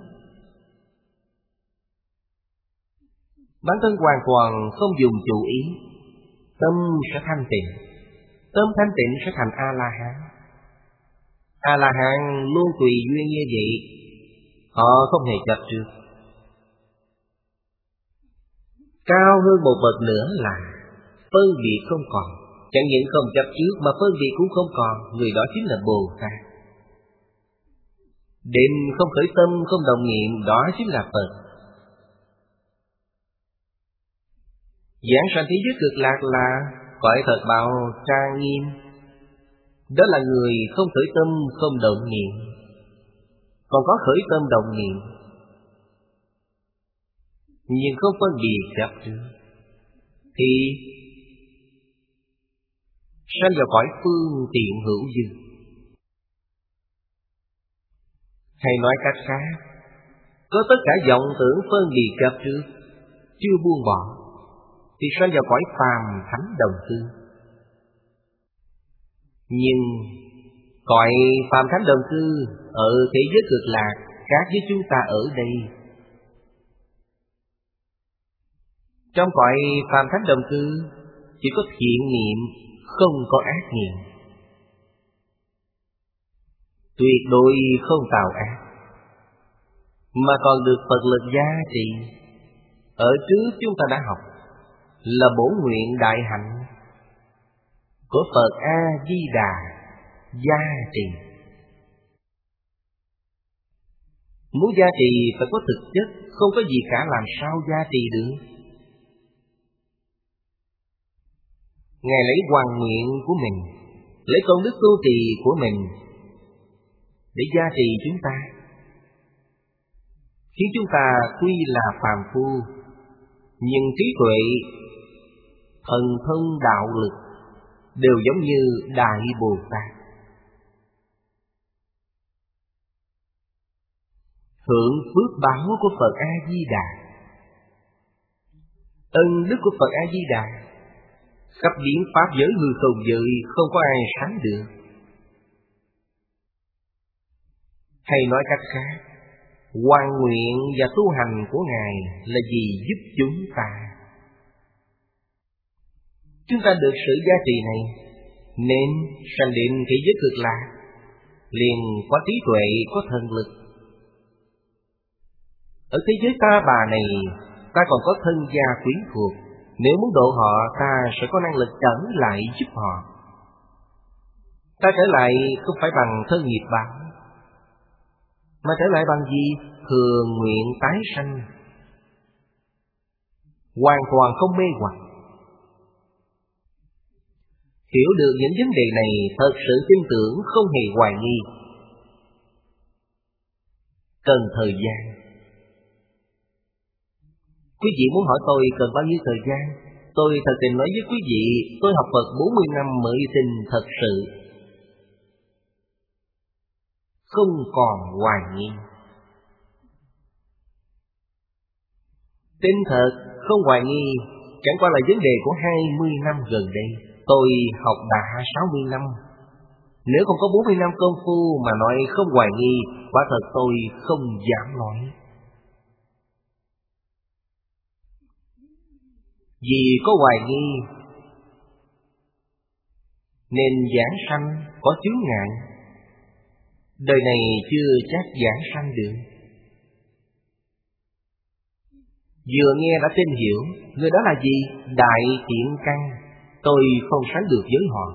Bản thân hoàn toàn không dùng chủ ý, tâm sẽ thanh tịnh. Tâm thanh tịnh sẽ thành A-la-hán. A-la-hán luôn tùy duyên như vậy. Họ không hề chấp trước. Cao hơn một bậc nữa là phân biệt không còn. Chẳng những không chấp trước mà phân biệt cũng không còn. Người đó chính là Bồ Tát. Đêm không khởi tâm, không đồng niệm, đó chính là Phật. Giảng sanh thế giới cực lạc là cõi thật báo trang nghiêm. Đó là người không khởi tâm, không động niệm. Còn có khởi tâm động niệm, nhưng không phân biệt chấp trước, thì sanh vào cõi phương tiện hữu dư. Hay nói cách khác, có tất cả vọng tưởng phân biệt chấp trước, chưa buông bỏ, thì sanh vào cõi phàm thánh đồng cư. Nhưng cõi phàm thánh đồng cư ở thế giới cực lạc khác với chúng ta ở đây. Trong cõi phàm thánh đồng cư chỉ có thiện niệm, không có ác niệm. Tuyệt đối không tạo ác, mà còn được Phật lực gia trì. Ở trước chúng ta đã học là bổn nguyện đại hạnh của Phật A-di-đà gia trì. Muốn gia trì phải có thực chất, không có gì cả làm sao gia trì được. Ngài lấy hoàn nguyện của mình, lấy công đức tu trì của mình để gia trì chúng ta, khiến chúng ta tuy là phàm phu, nhưng trí tuệ, thần thông đạo lực đều giống như Đại Bồ Tát. Hưởng phước báo của Phật A-di-đà, ân đức của Phật A-di-đà, khắp biến pháp giới hư không giới không có ai sánh được. Hay nói cách khác, hoàn nguyện và tu hành của Ngài là vì giúp chúng ta. Chúng ta được sự gia trì này, nên sanh đến thế giới cực lạc, liền có trí tuệ, có thần lực. Ở thế giới ta bà này, ta còn có thân gia quyến thuộc. Nếu muốn độ họ, ta sẽ có năng lực trở lại giúp họ. Ta trở lại không phải bằng thân nghiệp báo, mà trở lại bằng gì? Thừa nguyện tái sanh, hoàn toàn không mê hoặc. Hiểu được những vấn đề này, thật sự tin tưởng, không hề hoài nghi. Cần thời gian. Quý vị muốn hỏi tôi cần bao nhiêu thời gian? Tôi thật tình nói với quý vị, tôi học Phật 40 năm mới tin thật sự. Không còn hoài nghi. Tin thật, không hoài nghi, chẳng qua là vấn đề của 20 năm gần đây. Tôi học đã 60 năm. Nếu không có 40 năm công phu mà nói không hoài nghi, quả thật tôi không dám nói. Vì có hoài nghi nên giảng sanh có chướng ngại. Đời này chưa chắc giảng sanh được. Vừa nghe đã tin hiểu, người đó là gì? Đại thiện căn. Tôi không sánh được với họ.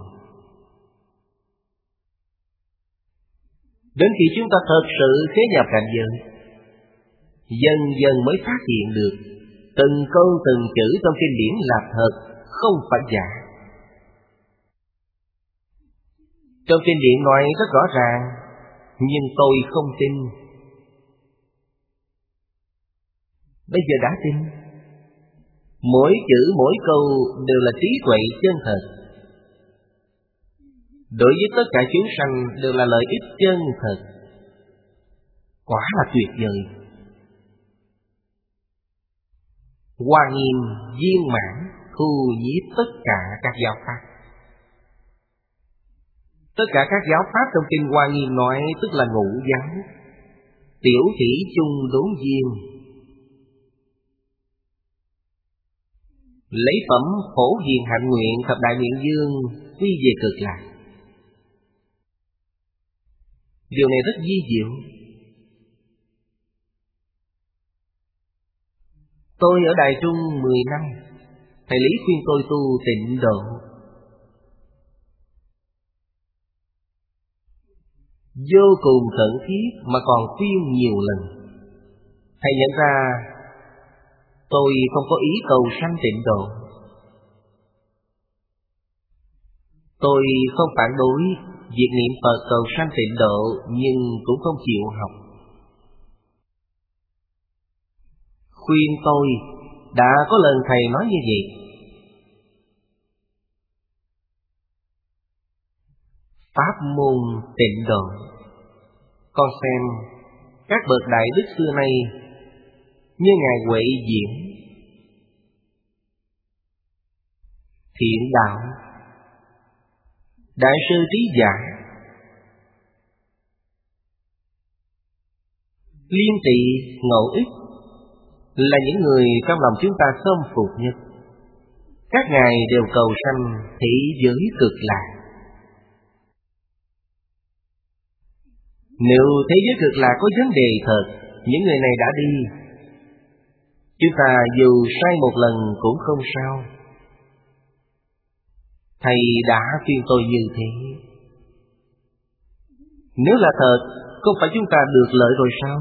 Đến khi chúng ta thật sự khế nhập cảnh giới, dần dần mới phát hiện được từng câu từng chữ trong kinh điển là thật, không phải giả. Trong kinh điển nói rất rõ ràng, nhưng tôi không tin. Bây giờ đã tin. Mỗi chữ mỗi câu đều là trí tuệ chân thật. Đối với tất cả chúng sanh đều là lợi ích chân thật. Quả là tuyệt vời. Hoa Nghiêm viên mãn thu nhiếp tất cả các giáo pháp. Tất cả các giáo pháp trong kinh Hoa Nghiêm nói tức là ngũ giáo, tiểu thủy chung đốn viên, lấy phẩm phổ hiền hạnh nguyện thập đại nguyện dương quy về cực lạc. Điều này rất vi diệu. Tôi ở Đài Trung 10 năm, thầy Lý khuyên tôi tu tịnh độ. Vô cùng khẩn thiết mà còn khuyên nhiều lần. Thầy nhận ra tôi không có ý cầu sanh tịnh độ. Tôi không phản đối việc niệm Phật cầu sanh tịnh độ, nhưng cũng không chịu học. Khuyên tôi, đã có lần thầy nói như vậy. Pháp môn tịnh độ, con xem các bậc đại đức xưa nay như Ngài Huệ Diễn, Thiện Đạo, Đại sư Trí Giả, Liên Tỵ, Ngẫu Ích là những người trong lòng chúng ta khâm phục nhất. Các ngài đều cầu sanh thế giới cực lạc. Nếu thế giới cực lạc có vấn đề thật, những người này đã đi. Chúng ta dù sai một lần cũng không sao. Thầy đã khuyên tôi như thế. Nếu là thật, không phải chúng ta được lợi rồi sao?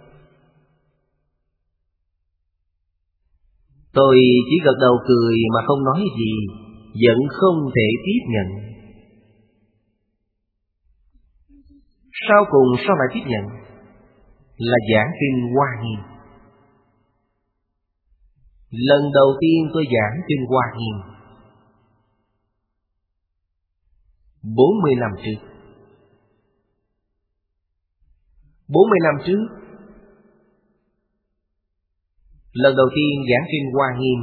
Tôi chỉ gật đầu cười mà không nói gì, vẫn không thể tiếp nhận. Sau cùng sao lại tiếp nhận? Là giảng kinh Hoa Nghiêm. Lần đầu tiên tôi giảng kinh Hoa Nghiêm 40 năm trước. 40 năm trước, lần đầu tiên giảng kinh Hoa Nghiêm,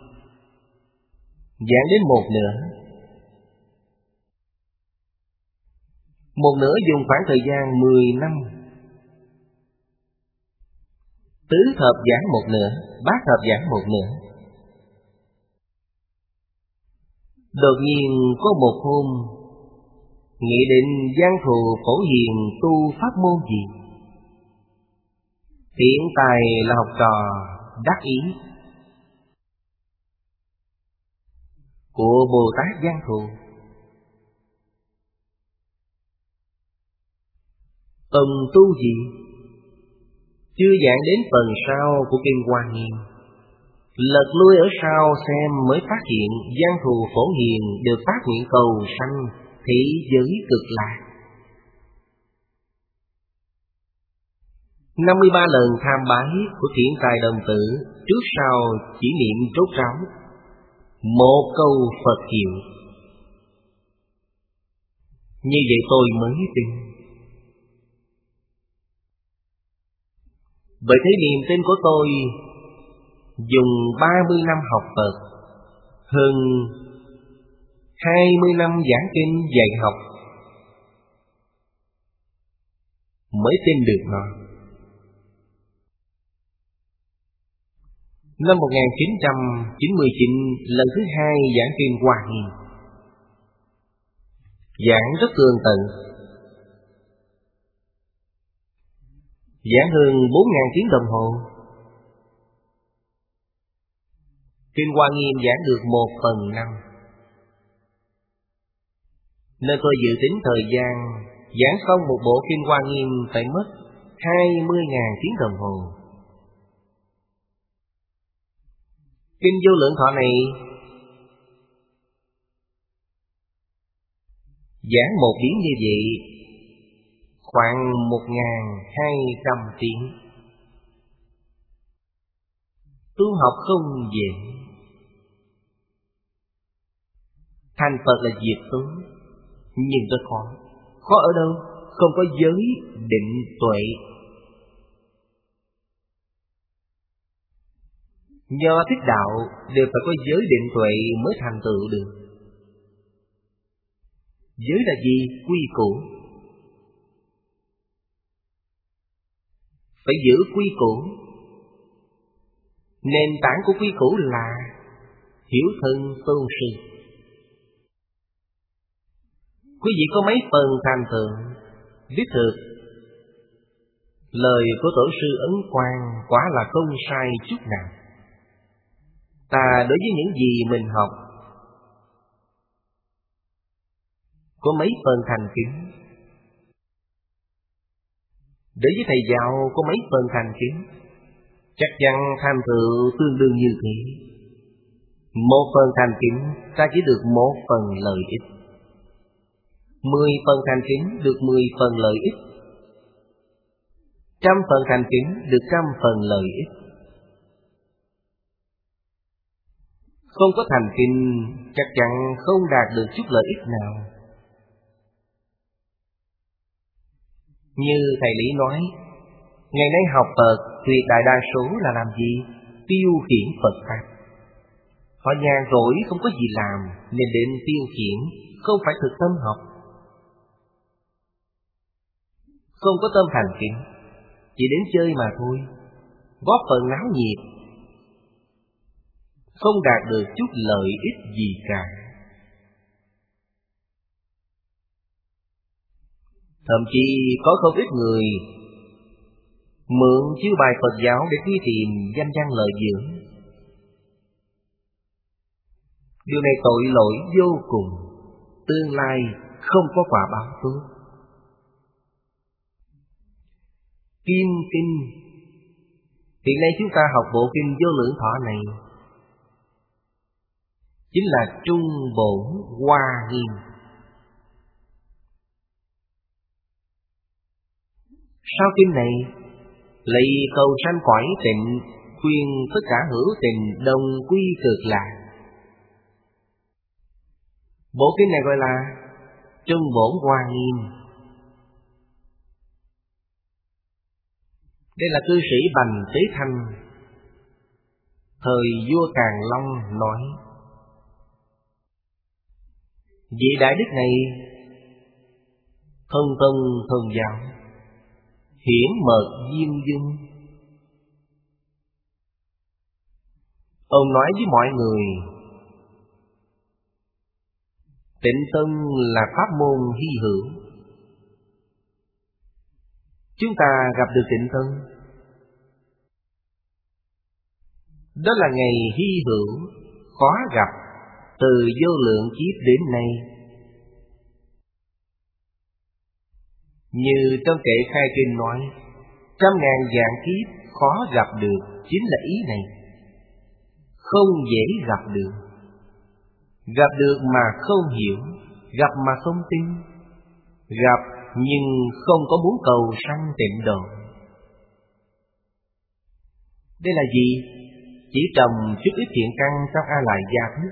giảng đến một nửa. Một nửa dùng khoảng thời gian 10 năm. Tứ thập giảng một nửa, bát thập giảng một nửa. Đột nhiên có một hôm, nghĩ định giang thù phổ hiền tu pháp môn gì. Hiện tại là học trò đắc ý của Bồ Tát Giang Thù. Tầng tu gì? Chưa giảng đến phần sau của kinh Hoa Nghiêm. Lật lui ở sau xem mới phát hiện Giang Thù Phổ Hiền đều phát nguyện cầu sanh thế giới cực lạc. 53 lần tham bái của Thiện Tài Đồng Tử, trước sau chỉ niệm rốt ráo một câu Phật hiệu. Như vậy tôi mới tin. Bởi thế niềm tin của tôi dùng 30 năm học Phật, hơn 20 năm giảng kinh dạy học mới tin được nó. Năm 1999, lần thứ hai giảng kinh Hoa Nghiêm. Giảng rất tường tận, giảng hơn 4.000 tiếng đồng hồ. Kinh Hoa Nghiêm giảng được 1/5, nên tôi dự tính thời gian giảng xong một bộ kinh Hoa Nghiêm phải mất 20.000 tiếng đồng hồ. Kinh Vô Lượng Thọ này Giảng một điển như vậy khoảng 1.200 tiếng. Tu học không dễ. Thành Phật là việc tốt, nhưng rất khó. Khó ở đâu? Không có giới định tuệ. Do thuyết đạo đều phải có giới định tuệ mới thành tựu được. Giới là gì? Quy củ. Phải giữ quy củ. Nền tảng của quy củ là hiểu thân tôn sư. Quý vị có mấy phần thành tựu, đích thực lời của tổ sư Ấn Quang quả là không sai chút nào. Ta đối với những gì mình học có mấy phần thành kính, đối với thầy giáo có mấy phần thành kính, chắc chắn thành tựu tương đương như thế. Một phần thành kính ta chỉ được một phần lợi ích, 10 phần thành kính được 10 phần lợi ích, 100 phần thành kính được 100 phần lợi ích. Không có thành kính chắc chắn không đạt được chút lợi ích nào. Như thầy Lý nói, ngày nay học Phật tuyệt đại đa số là làm gì? Tiêu khiển Phật Pháp. Họ nhàn rỗi không có gì làm nên đến tiêu khiển, không phải thực tâm học. Không có tâm thành kính, chỉ đến chơi mà thôi, góp phần náo nhiệt, không đạt được chút lợi ích gì cả. Thậm chí có không ít người mượn chiêu bài Phật giáo để đi tìm danh văn lợi dưỡng. Điều này tội lỗi vô cùng, tương lai không có quả báo tốt. Kim Kinh. Hiện nay chúng ta học bộ kinh Vô Lượng Thọ này chính là Trung Bổn Hoa Nghiêm. Sau kinh này lấy cầu sanh cõi tịnh, khuyên tất cả hữu tình đồng quy cực lạc. Bộ kinh này gọi là Trung Bổn Hoa Nghiêm. Đây là cư sĩ Bành Tế Thanh thời vua Càn Long nói. Vị đại đức này thân tông thần giáo, hiển mật diêm dung. Ông nói với mọi người, Tịnh Tông là pháp môn hy hữu. Chúng ta gặp được Tịnh Tông, đó là ngày hy hữu, khó gặp từ vô lượng kiếp đến nay. Như trong kệ khai kinh nói, 100.000 vạn kiếp khó gặp được, chính là ý này. Không dễ gặp được. Gặp được mà không hiểu, gặp mà không tin, gặp nhưng không có muốn cầu sanh tịnh độ. Đây là gì? Chỉ trồng chút ít thiện căn trong A Lại Gia thức.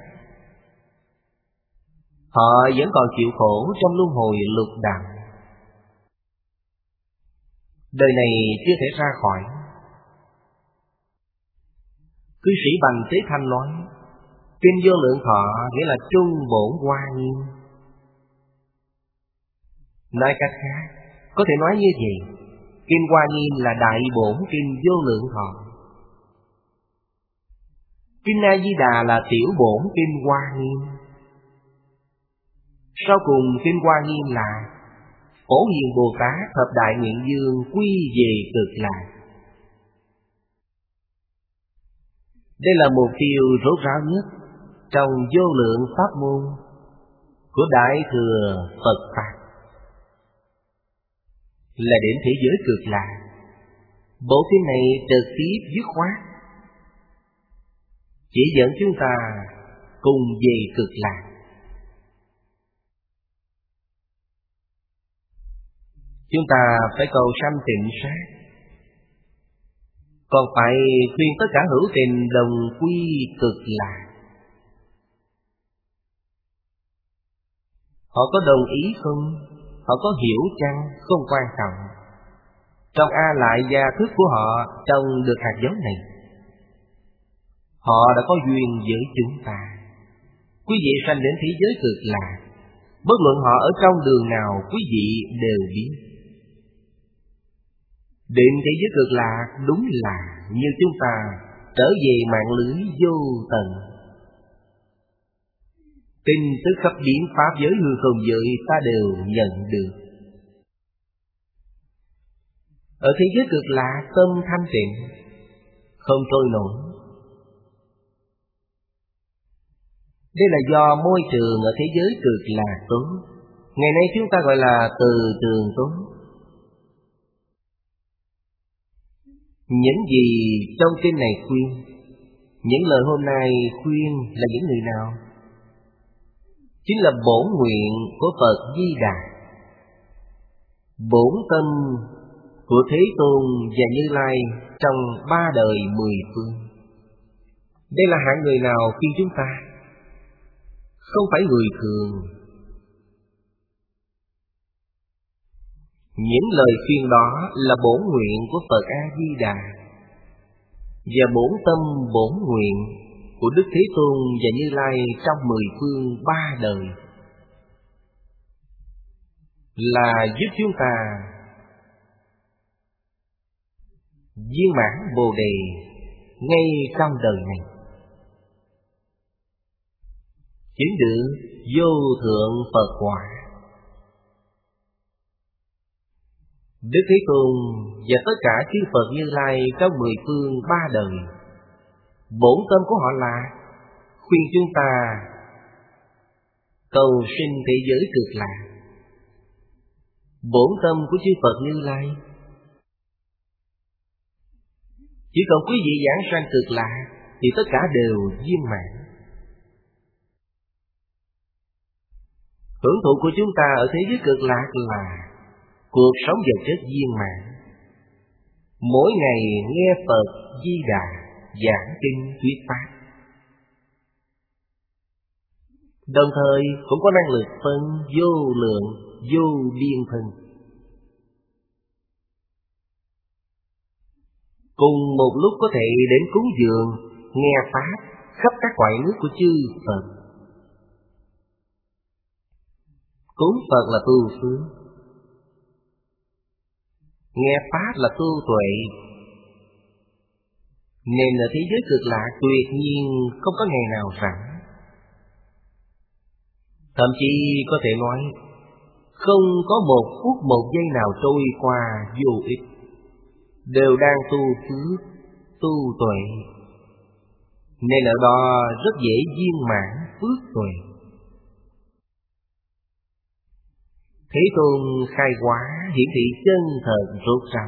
Họ vẫn còn chịu khổ trong luân hồi lục đạo. Đời này chưa thể ra khỏi. Cư sĩ Bành Tế Thanh nói, Kinh Vô Lượng Thọ nghĩa là Trung Bổn Hoa Nghiêm. Nói cách khác, có thể nói như vậy, Kinh Hoa Nghiêm là đại bổn Kinh Vô Lượng Thọ. Kinh A Di Đà là tiểu bổn Kinh Hoa Nghiêm. Sau cùng Kinh Hoa Nghiêm là Phổ Hiền Bồ Tát Thập Đại Nguyện Dương quy về cực lạc. Đây là mục tiêu rốt ráo nhất trong vô lượng pháp môn của Đại Thừa Phật Pháp, là đến thế giới cực lạc. Bộ kinh này trực tiếp dứt khoát chỉ dẫn chúng ta cùng về cực lạc. Chúng ta phải cầu sanh tịnh sát, còn phải khuyên tất cả hữu tình đồng quy cực lạc. Họ có đồng ý không? Họ có hiểu chăng? Không quan trọng. Trong A Lại gia thức của họ trồng được hạt giống này. Họ đã có duyên với chúng ta. Quý vị sanh đến thế giới cực lạc, bất luận họ ở trong đường nào, quý vị đều biết. Đến thế giới cực lạc đúng là như chúng ta trở về mạng lưới vô tận. Tin tức khắp biến pháp giới hư không giới ta đều nhận được. Ở thế giới cực lạc tâm thanh tịnh, không trôi nổi. Đây là do môi trường ở thế giới cực lạc tốt. Ngày nay chúng ta gọi là từ trường tốt. Những gì trong kinh này khuyên, những lời hôm nay khuyên là những người nào? Chính là bổn nguyện của Phật Di Đà, bổn tâm của Thế Tôn và Như Lai trong 3 đời 10 phương. Đây là hạng người nào khuyên chúng ta? Không phải người thường. Những lời khuyên đó là bổn nguyện của Phật A-di-đà và bổn tâm bổn nguyện của Đức Thế Tôn và Như Lai trong 10 phương 3 đời, là giúp chúng ta viên mãn Bồ Đề ngay trong đời này, chứng được vô thượng Phật quả. Đức Thế Tôn và tất cả chư Phật Như Lai trong 10 phương 3 đời, bổn tâm của họ là khuyên chúng ta cầu sinh thế giới cực lạc. Bổn tâm của chư Phật Như Lai, chỉ cần quý vị giảng sanh cực lạc thì tất cả đều viên mãn. Hưởng thụ của chúng ta ở thế giới cực lạc là cuộc sống vật chất viên mãn. Mỗi ngày nghe Phật Di Đà giảng kinh thuyết pháp, đồng thời cũng có năng lực phân vô lượng vô biên thân. Cùng một lúc có thể đến cúng dường nghe pháp khắp các cõi nước của chư Phật. Cúng Phật là tu phước, nghe pháp là tu tuệ, nên ở thế giới cực lạc tuyệt nhiên không có ngày nào rảnh. Thậm chí có thể nói không có một phút một giây nào trôi qua vô ích, đều đang tu phước, tu tuệ, nên ở đó rất dễ viên mãn phước tuệ. Thế Tôn khai hóa hiển thị chân thật rốt ráo.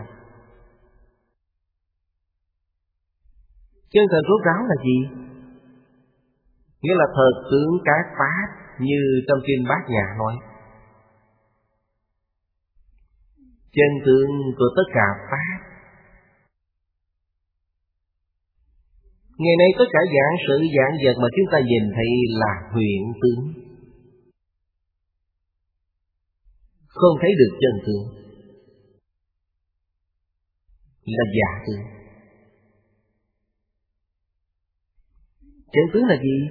Chân thật rốt ráo là gì? Nghĩa là thật tướng các pháp như trong kinh Bát Nhã nói. Chân tướng của tất cả pháp. Ngày nay tất cả dạng sự dạng vật mà chúng ta nhìn thấy là hiện tướng, không thấy được chân tướng, là giả tướng. Chân tướng là gì?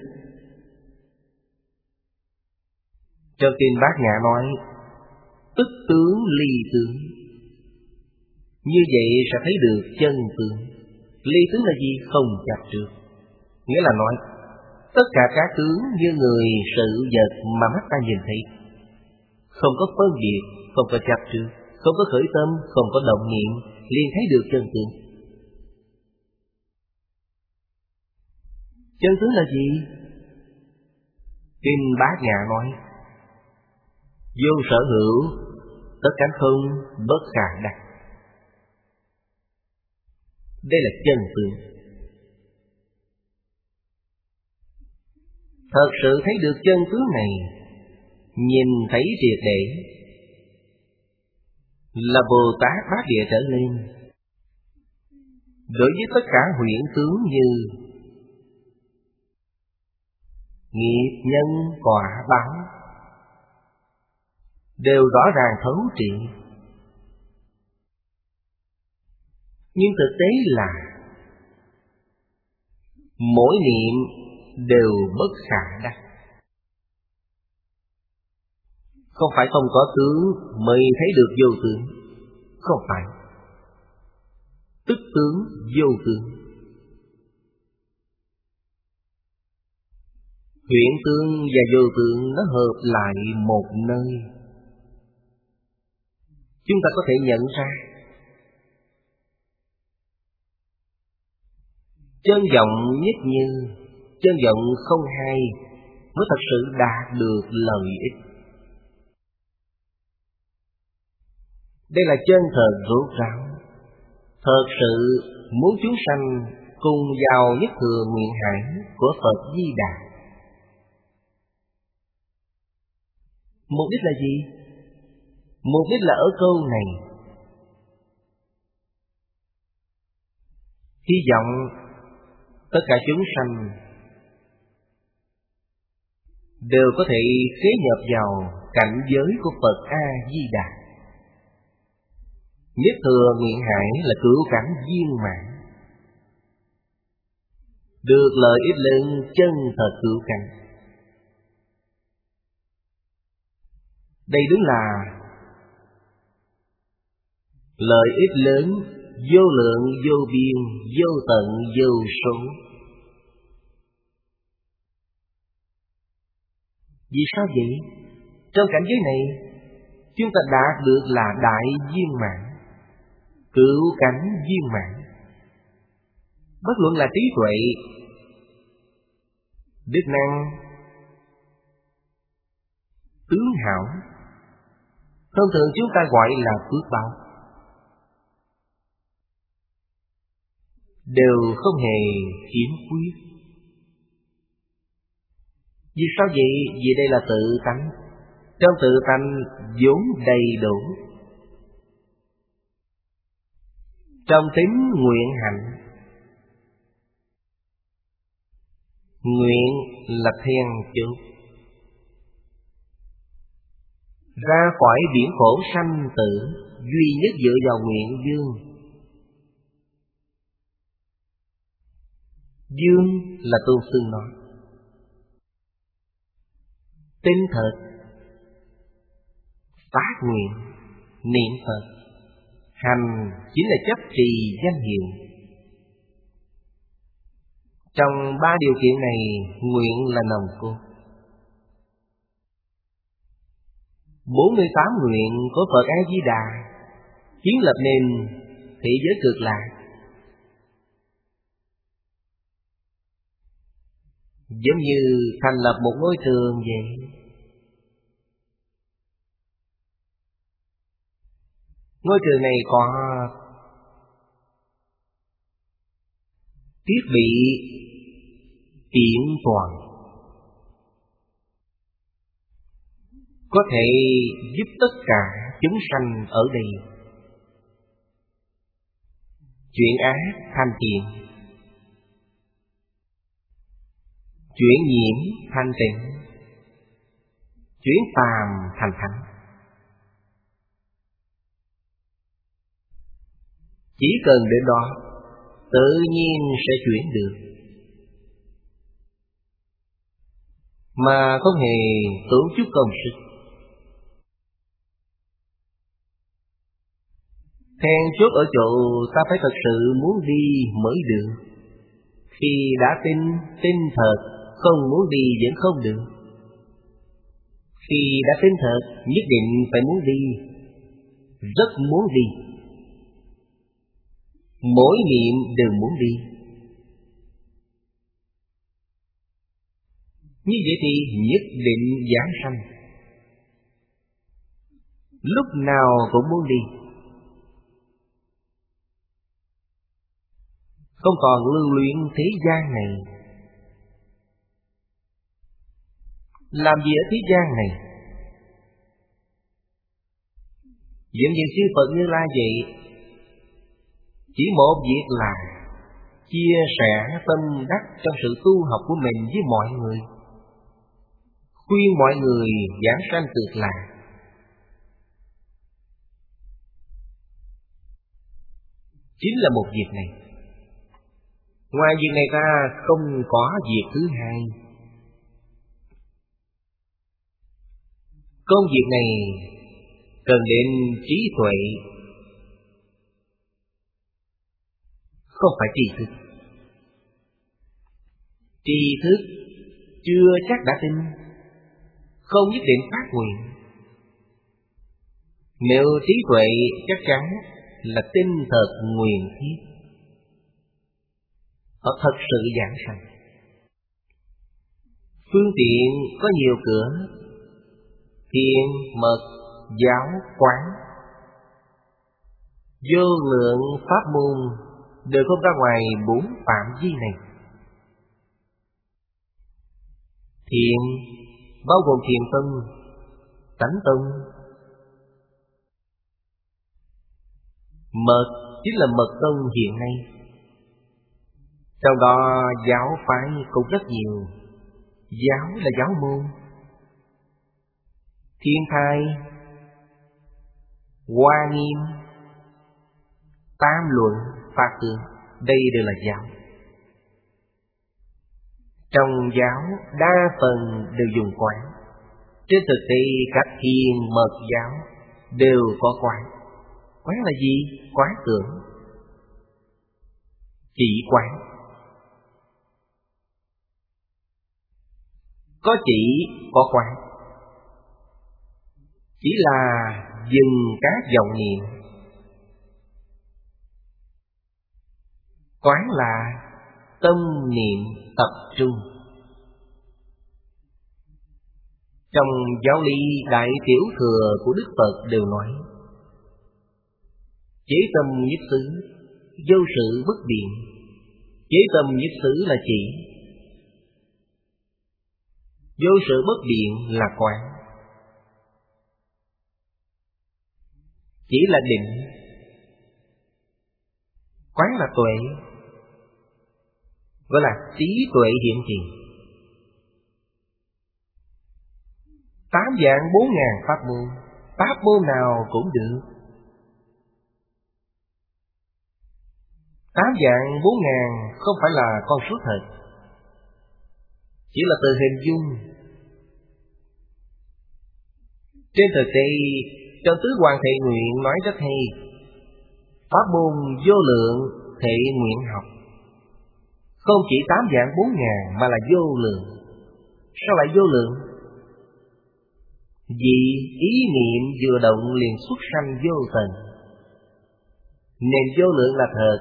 Trong kinh Bát Nhã nói tức tướng ly tướng. Như vậy sẽ thấy được chân tướng. Ly tướng là gì? Không chấp trước. Nghĩa là nói tất cả các tướng như người, sự, vật mà mắt ta nhìn thấy, không có phân biệt, không có chấp trước, không có khởi tâm, không có động niệm, liền thấy được chân tướng. Chân tướng là gì? Kinh Bát Nhã nói vô sở hữu, tất cánh không, bất khả đắc. Đây là chân tướng. Thật sự thấy được chân tướng này, nhìn thấy triệt để, là Bồ Tát Bát Địa trở lên. Đối với tất cả huyễn tướng như nghiệp nhân quả báo đều rõ ràng thấu triệt. Nhưng thực tế là mỗi niệm đều bất khả đắc. Không phải không có tướng mới thấy được vô tướng. Không phải. Tức tướng vô tướng. Huyễn tướng và vô tướng nó hợp lại một nơi. Chúng ta có thể nhận ra chân vọng nhất như, chân vọng không hai mới thật sự đạt được lợi ích. Đây là chân thật rốt ráo. Thật sự muốn chúng sanh cùng vào nhất thừa nguyện hải của Phật Di Đà. Mục đích là gì? Mục đích là ở câu này. Hy vọng tất cả chúng sanh đều có thể khế nhập vào cảnh giới của Phật A-di-đà. Nhất thừa nguyện hải là cửu cảnh viên mãn, được lợi ích lớn chân thật cửu cảnh. Đây đúng là lợi ích lớn, vô lượng, vô biên, vô tận, vô số. Vì sao vậy? Trong cảnh giới này, chúng ta đạt được là đại viên mãn, cửu cảnh viên mãn. Bất luận là trí tuệ, đức năng, tướng hảo, thông thường chúng ta gọi là phước báo, đều không hề khiếm khuyết. Vì sao vậy? Vì đây là tự tánh. Trong tự tánh vốn đầy đủ. Trong tính nguyện hạnh, nguyện là then chốt. Ra khỏi biển khổ sanh tử, duy nhất dựa vào nguyện dương. Dương là Tôn Sư nói. Tinh thật, phát nguyện, niệm Phật. Hành chính là chấp trì danh hiệu. Trong ba điều kiện này, nguyện là nòng cốt. 48 nguyện của Phật A-di-đà kiến lập nên thế giới cực lạc. Giống như thành lập một ngôi trường vậy. Ngôi trường này có thiết bị kiện toàn, có thể giúp tất cả chúng sanh ở đây chuyển ác thành thiện, chuyển nhiễm thành tịnh, chuyển phàm thành thánh. Chỉ cần đến đó, tự nhiên sẽ chuyển được, mà không hề tốn chút công sức. Then chốt ở chỗ ta phải thật sự muốn đi mới được. Khi đã tin thật, không muốn đi vẫn không được. Khi đã tin thật, nhất định phải muốn đi, rất muốn đi. Mỗi niệm đều muốn đi. Như vậy thì nhất định giảng sanh. Lúc nào cũng muốn đi, không còn lưu luyến thế gian này. Làm gì ở thế gian này? Giống như Sư Phật Như Lai vậy, chỉ một việc là chia sẻ tâm đắc trong sự tu học của mình với mọi người, khuyên mọi người giảng sanh cực lạc. Chính là một việc này. Ngoài việc này ra không có việc thứ hai. Công việc này cần đến trí tuệ, không phải tri thức. Tri thức chưa chắc đã tin, không nhất định phát nguyện. Nếu trí tuệ chắc chắn là tin thật nguyện thiết, họ thật sự giảng sanh. Phương tiện có nhiều cửa: thiền, mật, giáo, quán. Vô lượng pháp môn đều không ra ngoài 4 phạm vi này. Thiền bao gồm thiền tông, tánh tông. Mật chính là mật tông hiện nay. Trong đó giáo phái cũng rất nhiều. Giáo là giáo môn. Thiên thai, Hoa Nghiêm, Tam Luận, Pháp Tương, đây đều là giáo. Trong giáo đa phần đều dùng quán. Trên thực tế các thiền mật giáo đều có quán. Quán là gì? Quán tưởng. Chỉ quán. Có chỉ, có quán. Chỉ là dừng các vọng niệm. Quán là tâm niệm tập trung. Trong giáo lý Đại Tiểu Thừa của Đức Phật đều nói: chế tâm nhất xứ, vô sự bất biện. Chế tâm nhất xứ là chỉ, vô sự bất biện là quán. Chỉ là định, quán là tuệ, gọi là trí tuệ hiện tiền. 8 vạn 4 ngàn pháp môn, pháp môn nào cũng được. 8 vạn 4 ngàn không phải là con số thật, chỉ là từ hình dung. Trên thực tế, trong Tứ Hoàng Thệ Nguyện nói rất hay: pháp môn vô lượng thệ nguyện học. Không chỉ 8 vạn 4 ngàn mà là vô lượng. Sao lại vô lượng? Vì ý niệm vừa động liền xuất sanh vô tận, nên vô lượng là thật.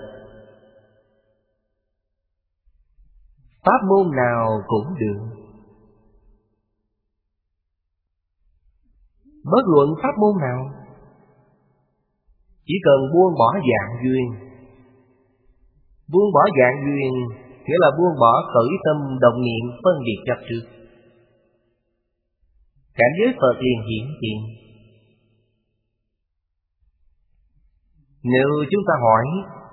Pháp môn nào cũng được. Bất luận pháp môn nào, chỉ cần buông bỏ dạng duyên. Buông bỏ dạng duyên nghĩa là buông bỏ khởi tâm động niệm phân biệt chấp trước. Cảnh giới Phật liền hiển hiện. Nếu chúng ta hỏi,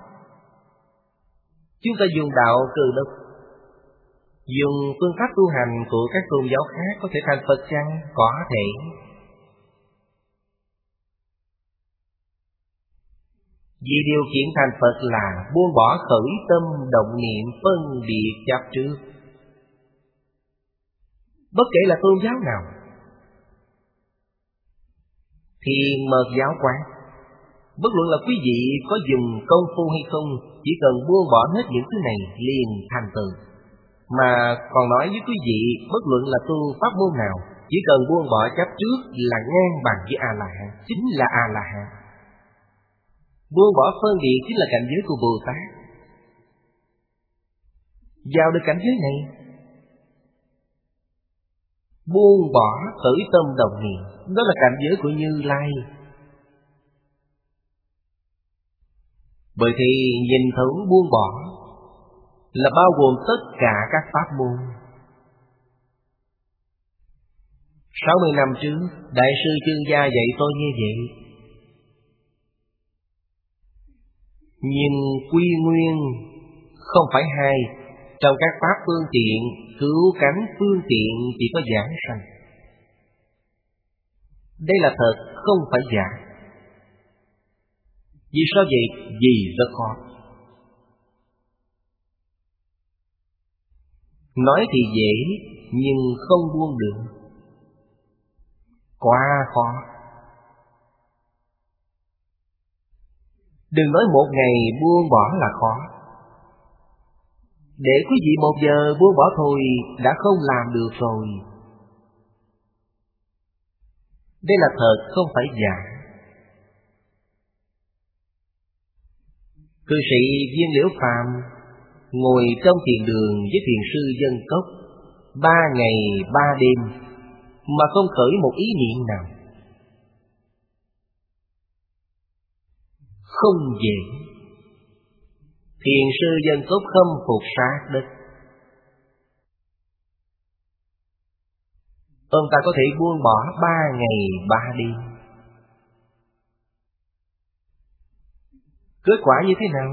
chúng ta dùng đạo Cơ Đốc, dùng phương pháp tu hành của các tôn giáo khác có thể thành Phật chăng? Có thể. Vì điều kiện thành Phật là buông bỏ khởi tâm động niệm phân biệt chấp trước. Bất kể là tôn giáo nào, thiền mật giáo quán, bất luận là quý vị có dùng công phu hay không, chỉ cần buông bỏ hết những thứ này liền thành tựu. Mà còn nói với quý vị, bất luận là tu pháp môn nào, chỉ cần buông bỏ chấp trước là ngang bằng với A-la-hán, chính là A-la-hán. Buông bỏ phân biệt chính là cảnh giới của Bồ Tát. Vào được cảnh giới này, buông bỏ khởi tâm đồng niệm, đó là cảnh giới của Như Lai. Bởi thì nhìn thấu buông bỏ là bao gồm tất cả các pháp môn. 60 năm trước, Đại sư Chương Gia dạy tôi như vậy. Nhưng quy nguyên không phải hai. Trong các pháp phương tiện, cứu cánh phương tiện chỉ có giảng sanh. Đây là thật, không phải giả. Vì sao vậy? Vì rất khó. Nói thì dễ, nhưng không buông được. Quá khó. Đừng nói một ngày buông bỏ là khó. Để quý vị 1 giờ buông bỏ thôi đã không làm được rồi. Đây là thật, không phải giả. Cư sĩ Viên Liễu Phàm ngồi trong thiền đường với thiền sư Dân Cốc 3 ngày 3 đêm mà không khởi một ý niệm nào. Không dễ. Thiền sư Dân Cốc khâm phục sát đất. Ông ta có thể buông bỏ 3 ngày 3 đêm. Kết quả như thế nào?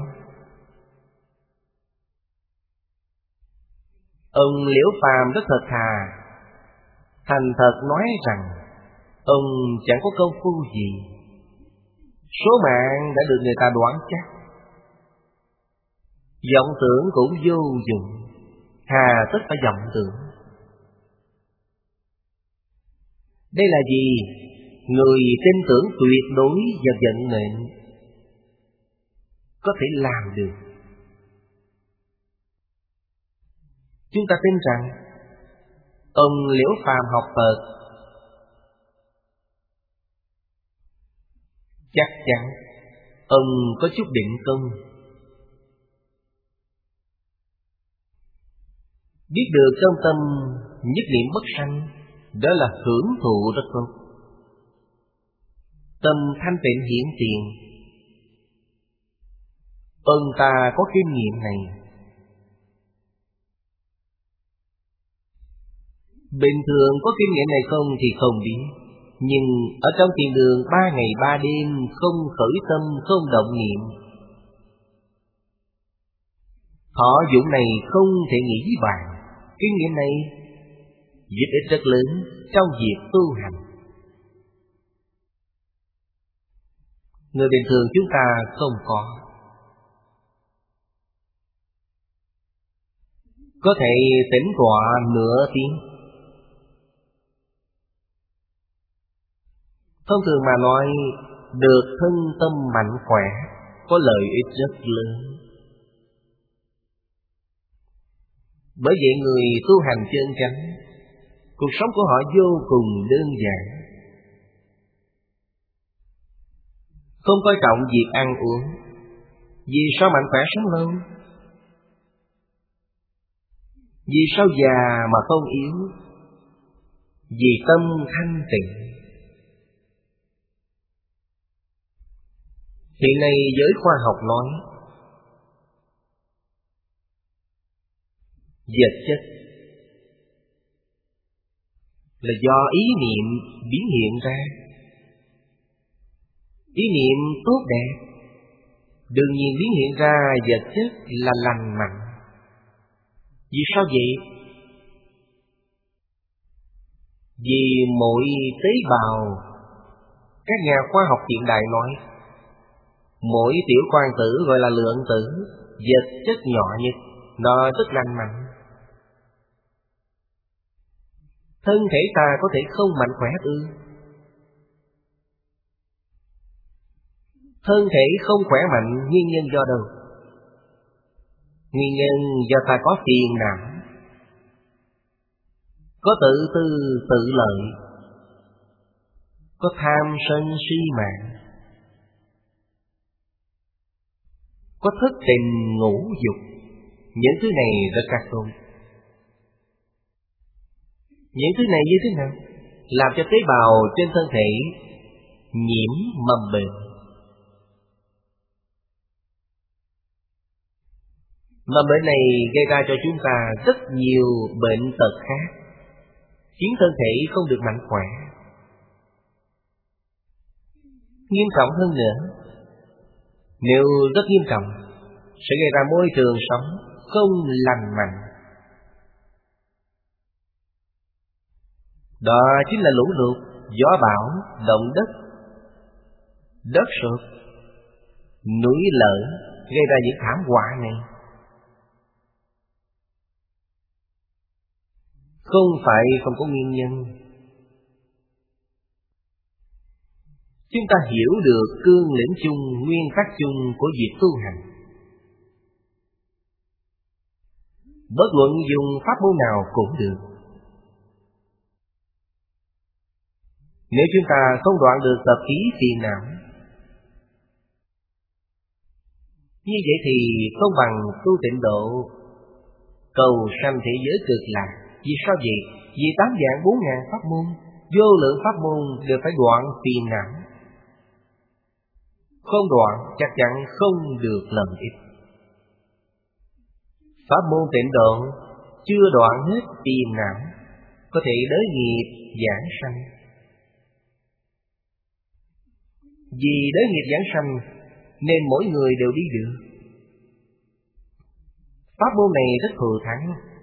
Ông Liễu Phàm rất thật thà, thành thật nói rằng ông chẳng có công phu gì. Số mạng đã được người ta đoán chắc. Vọng tưởng cũng vô dụng, hà tất phải vọng tưởng. Đây là gì? Người tin tưởng tuyệt đối vào vận mệnh có thể làm được. Chúng ta tin rằng ông Liễu Phàm học Phật chắc chắn ông có chút định công. Biết được trong tâm nhất niệm bất sanh, đó là hưởng thụ rất tốt. Tâm thanh tịnh hiển tiền. Ông ta có kinh nghiệm này. Bình thường có kinh nghiệm này không thì không biết. Nhưng ở trong thiền đường 3 ngày 3 đêm không khởi tâm, không động niệm, thọ dụng này không thể nghĩ bàn. Kinh nghiệm này giúp ích rất lớn trong việc tu hành. Người bình thường chúng ta không có. Có thể tĩnh tọa nửa tiếng. Thông thường mà nói, được thân tâm mạnh khỏe, có lợi ích rất lớn. Bởi vậy người tu hành chân chánh, cuộc sống của họ vô cùng đơn giản. Không coi trọng việc ăn uống. Vì sao mạnh khỏe sống lâu? Vì sao già mà không yếu? Vì tâm thanh tịnh. Hiện nay giới khoa học nói vật chất là do ý niệm biến hiện ra. Ý niệm tốt đẹp đương nhiên biến hiện ra vật chất là lành mạnh. Vì sao vậy? Vì mỗi tế bào, các nhà khoa học hiện đại nói, mỗi tiểu quang tử gọi là lượng tử, vật chất nhỏ nhất, nó rất lành mạnh. Thân thể ta có thể không mạnh khỏe ư? Thân thể không khỏe mạnh nguyên nhân do đâu? Nguyên nhân do ta có phiền não, có tự tư tự lợi, có tham sân si mạng, có thất tình ngũ dục. Những thứ này rất các tôn. Những thứ này như thế nào? Làm cho tế bào trên thân thể nhiễm mầm bệnh. Mầm bệnh này gây ra cho chúng ta rất nhiều bệnh tật khác, khiến thân thể không được mạnh khỏe. Nghiêm trọng hơn nữa, Nếu rất nghiêm trọng, sẽ gây ra môi trường sống không lành mạnh. Đó chính là lũ lụt, gió bão, động đất, đất sụt, núi lở gây ra những thảm họa này. Không phải không có nguyên nhân. Chúng ta hiểu được cương lĩnh chung, nguyên tắc chung của việc tu hành. Bất luận dùng pháp môn nào cũng được. Nếu chúng ta không đoạn được tập khí phiền não, như vậy thì không bằng tu tịnh độ, cầu sanh thế giới cực lạc. Vì sao vậy? Vì 8 vạn 4 ngàn pháp môn, vô lượng pháp môn đều phải đoạn phiền não. Không đoạn chắc chắn không được lợi ích. Pháp môn tịnh độ chưa đoạn hết phiền não, có thể đới nghiệp giảng sanh. Vì đới nghiệp giảng sanh nên mỗi người đều đi được. Pháp môn này rất thừa thắng,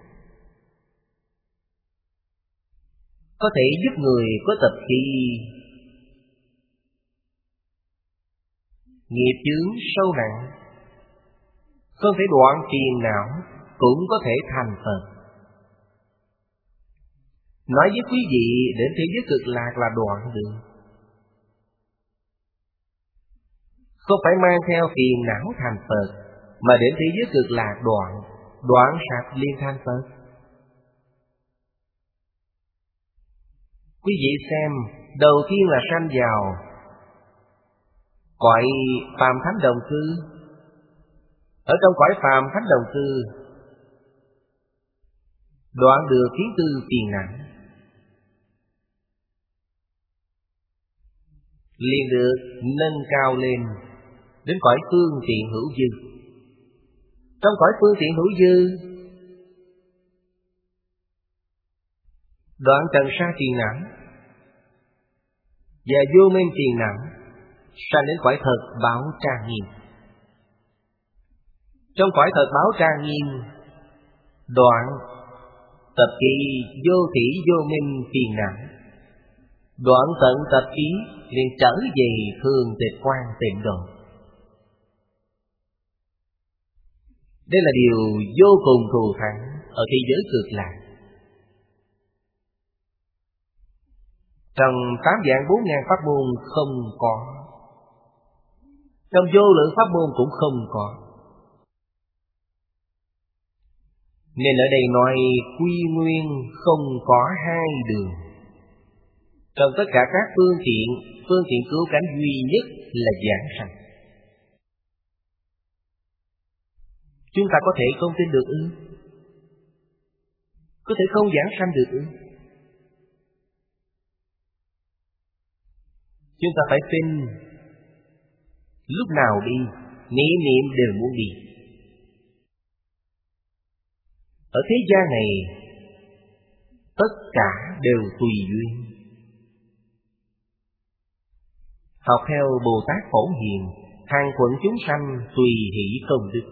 có thể giúp người có tập khí nghiệp chướng sâu nặng, không thể đoạn phiền não, cũng có thể thành Phật. Nói với quý vị, đến thế giới cực lạc là đoạn được, không phải mang theo phiền não thành Phật, mà đến thế giới cực lạc đoạn sạch liền thành Phật. Quý vị xem, đầu tiên là sanh vào cõi phàm thánh đồng cư. Ở trong cõi phàm thánh đồng cư, đoạn được kiến tư phiền não, liền được nâng cao lên đến cõi phương tiện hữu dư. Trong cõi phương tiện hữu dư, đoạn trần sa phiền não và vô minh phiền não, sanh đến cõi thật báo trang nghiêm. Trong cõi thật báo trang nghiêm, đoạn tập khí vô thỉ vô minh phiền não, đoạn tận tập khí liền trở về thường tịch quan tịnh độ. Đây là điều vô cùng thù thắng ở thế giới cực lạc. Trong 8 vạn 4 ngàn pháp môn không có, trong vô lượng pháp môn cũng không có. Nên ở đây nói quy nguyên không có hai đường. Trong tất cả các phương tiện cứu cánh duy nhất là giảng sanh. Chúng ta có thể không tin được ư? Có thể không giảng sanh được ư? Chúng ta phải tin. Lúc nào đi, niệm đều muốn đi. Ở thế gian này, tất cả đều tùy duyên. Học theo Bồ Tát Phổ Hiền, hàng quận chúng sanh tùy hỷ công đức.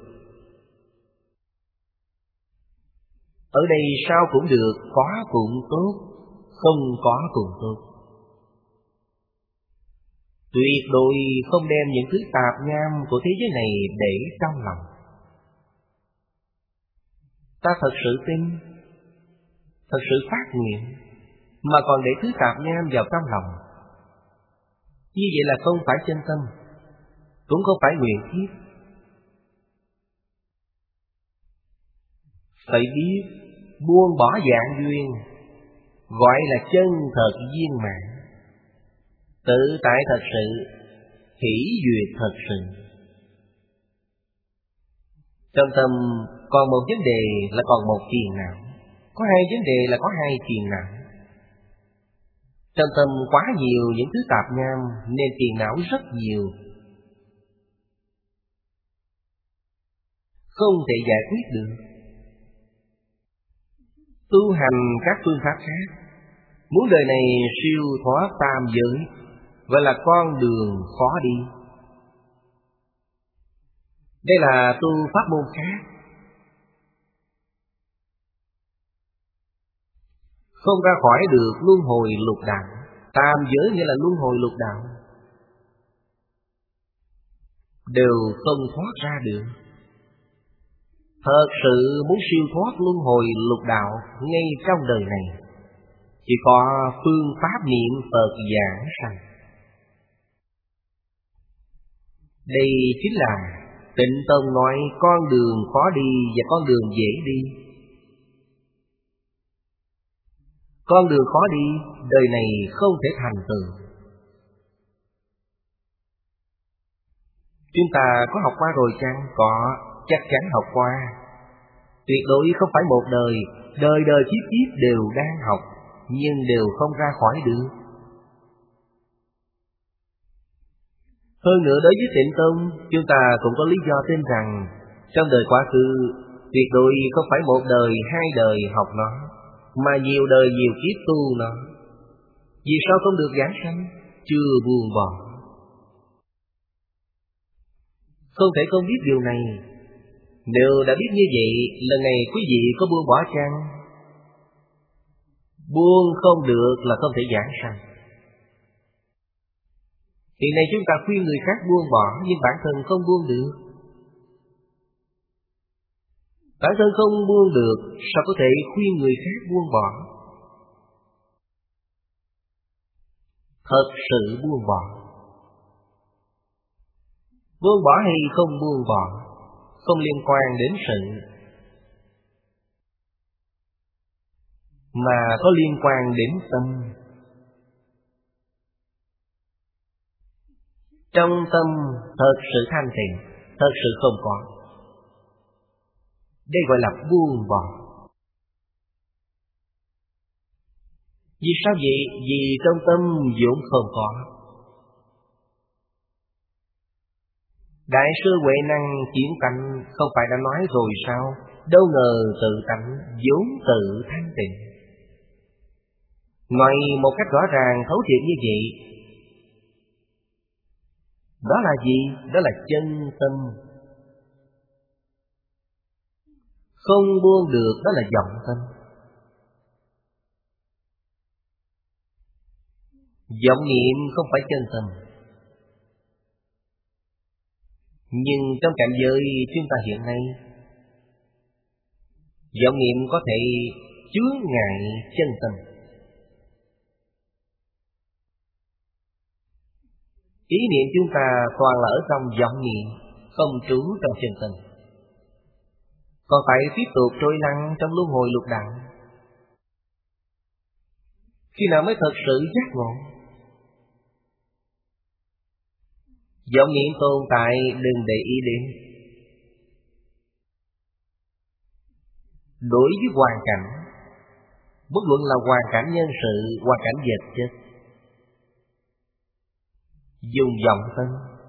Ở đây sao cũng được, có cũng tốt, không có cũng tốt. Tuyệt đối không đem những thứ tạp nham của thế giới này để trong lòng. Ta thật sự tin, thật sự phát nguyện, mà còn để thứ tạp nham vào trong lòng. Như vậy là không phải chân tâm, cũng không phải nguyện thiết. Phải biết buông bỏ dạng duyên, gọi là chân thật viên mãn, tự tại thật sự, hỷ duyệt thật sự. Trong tâm còn một vấn đề là còn một phiền não, có hai vấn đề là có hai phiền não. Trong tâm quá nhiều những thứ tạp nham nên phiền não rất nhiều, không thể giải quyết được. Tu hành các phương pháp khác, muốn đời này siêu thoát tam giới, gọi là con đường khó đi. Đây là tu pháp môn khác, không ra khỏi được luân hồi lục đạo. Tam giới nghĩa là luân hồi lục đạo, đều không thoát ra được. Thật sự muốn siêu thoát luân hồi lục đạo ngay trong đời này, chỉ có phương pháp niệm Phật giảng sanh. Đây chính là Tịnh Tông nói con đường khó đi và con đường dễ đi. Con đường khó đi, đời này không thể thành tựu. Chúng ta có học qua rồi chăng? Có, chắc chắn học qua. Tuyệt đối không phải một đời, đời đời kiếp kiếp đều đang học, nhưng đều không ra khỏi được. Hơn nữa đối với Tịnh Tông, chúng ta cũng có lý do tin rằng trong đời quá khứ tuyệt đối không phải một đời, hai đời học nó, mà nhiều đời nhiều kiếp tu nó. Vì sao không được giảng sanh? Chưa buông bỏ. Không thể không biết điều này. Nếu đã biết như vậy, lần này quý vị có buông bỏ chăng? Buông không được là không thể giảng sanh. Hiện nay chúng ta khuyên người khác buông bỏ, nhưng bản thân không buông được. Bản thân không buông được, sao có thể khuyên người khác buông bỏ? Thật sự buông bỏ. Buông bỏ hay không buông bỏ không liên quan đến sự, mà có liên quan đến tâm. Trong tâm thật sự thanh tịnh, thật sự không có. Đây gọi là buông bỏ. Vì sao vậy? Vì trong tâm vốn không có. Đại sư Huệ Năng chuyển tánh không phải đã nói rồi sao? Đâu ngờ tự tánh vốn tự thanh tịnh. Nói một cách rõ ràng thấu triệt như vậy. Đó là gì? Đó là chân tâm. Không buông được, đó là vọng tâm. Vọng niệm không phải chân tâm. Nhưng trong cảnh giới chúng ta hiện nay, vọng niệm có thể chướng ngại chân tâm. Ý niệm chúng ta toàn là ở trong vọng niệm, không trú trong chân tâm. Còn phải tiếp tục trôi lăn trong luân hồi lục đạo. Khi nào mới thật sự giác ngộ? Vọng niệm tồn tại đừng để ý đến. Đối với hoàn cảnh, bất luận là hoàn cảnh nhân sự, hoàn cảnh vật chất, dùng vọng tâm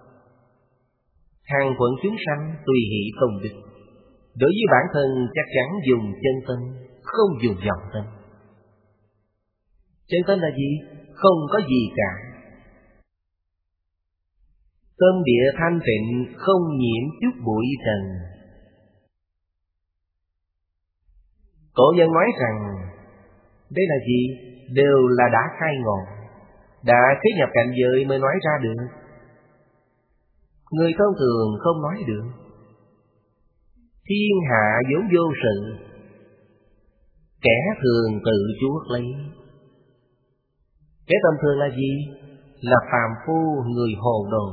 hàng quận chúng sanh tùy hỷ công đức. Đối với bản thân chắc chắn dùng chân tâm, không dùng vọng tâm. Chân tâm là gì? Không có gì cả. Tâm địa thanh tịnh, không nhiễm chút bụi trần. Tổ nhân nói rằng đây là gì? Đều là đã khai ngộ, đã khế nhập cảnh giới mới nói ra được. Người thông thường không nói được. Thiên hạ vốn vô sự, kẻ thường tự chuốc lấy. Kẻ tầm thường là gì? Là phàm phu, người hồ đồ.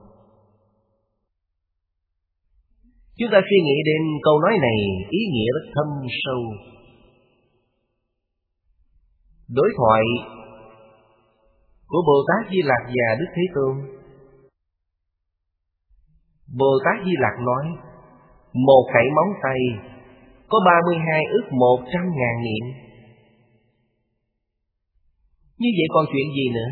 Chúng ta suy nghĩ đến câu nói này, ý nghĩa rất thâm sâu. Đối thoại của Bồ Tát Di Lặc và Đức Thế Tôn. Bồ Tát Di Lặc nói, một khẩy móng tay có 32 ức 100.000 niệm. Như vậy còn chuyện gì nữa?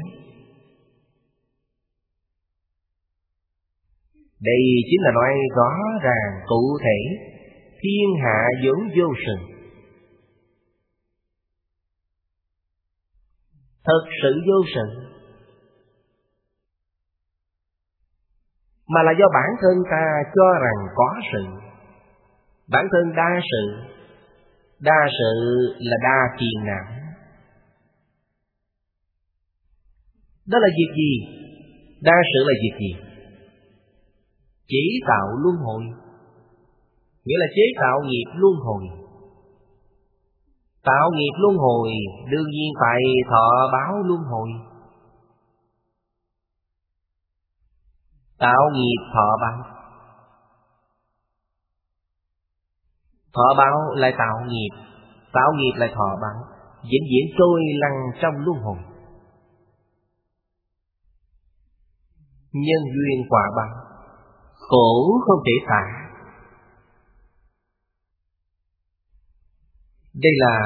Đây chính là nói rõ ràng cụ thể, thiên hạ vốn vô sự. Thật sự vô sự. mà là do bản thân ta cho rằng có sự. Bản thân đa sự. Đa sự là đa phiền não. Đó là việc gì? Đa sự là việc gì? Chế tạo luân hồi, nghĩa là chế tạo nghiệp luân hồi. Tạo nghiệp luân hồi đương nhiên phải thọ báo luân hồi. Tạo nghiệp thọ báo. Thọ báo lại tạo nghiệp, tạo nghiệp lại thọ báo, vĩnh viễn trôi lăn trong luân hồi. Nhân duyên quả báo, khổ không thể xả. Đây là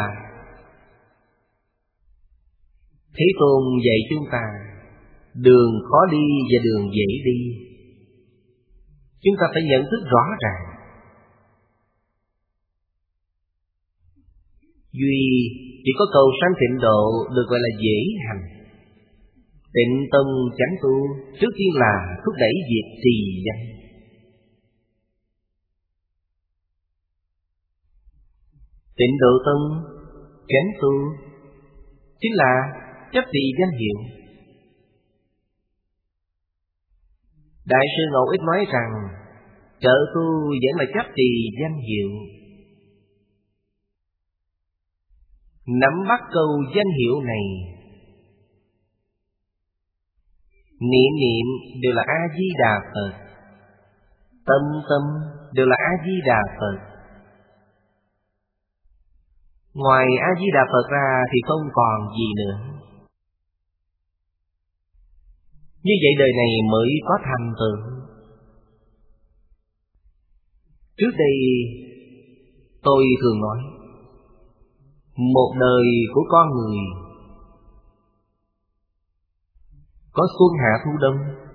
Thế Tôn dạy chúng ta đường khó đi và đường dễ đi. Chúng ta phải nhận thức rõ ràng. Duy chỉ có cầu sanh tịnh độ được gọi là dễ hành. Tịnh tâm chánh tu trước tiên là thúc đẩy việc trì danh. Tịnh độ tâm chánh tu chính là chấp trì danh hiệu. Đại sư Ngẫu Ích nói rằng trợ tu vẫn là chấp trì danh hiệu. Nắm bắt câu danh hiệu này, niệm niệm đều là A-di-đà Phật, tâm tâm đều là A-di-đà Phật. Ngoài A-di-đà Phật ra thì không còn gì nữa. Như vậy đời này mới có thành tựu. Trước đây tôi thường nói, một đời của con người có xuân hạ thu đông.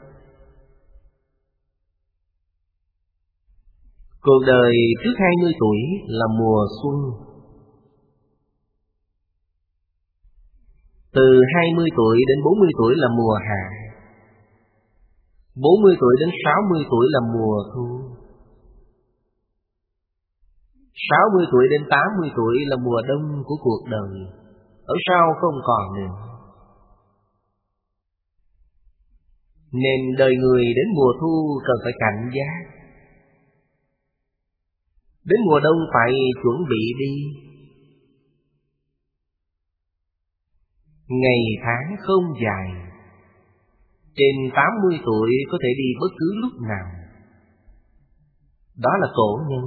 Cuộc đời trước 20 tuổi là mùa xuân. Từ 20 tuổi đến 40 tuổi là mùa hạ. 40 tuổi đến 60 tuổi là mùa thu. 60 tuổi đến 80 tuổi là mùa đông của cuộc đời. Ở sau không còn nữa. Nên đời người đến mùa thu cần phải cảnh giác. Đến mùa đông phải chuẩn bị đi. Ngày tháng không dài. Trên 80 tuổi có thể đi bất cứ lúc nào. Đó là cổ nhân.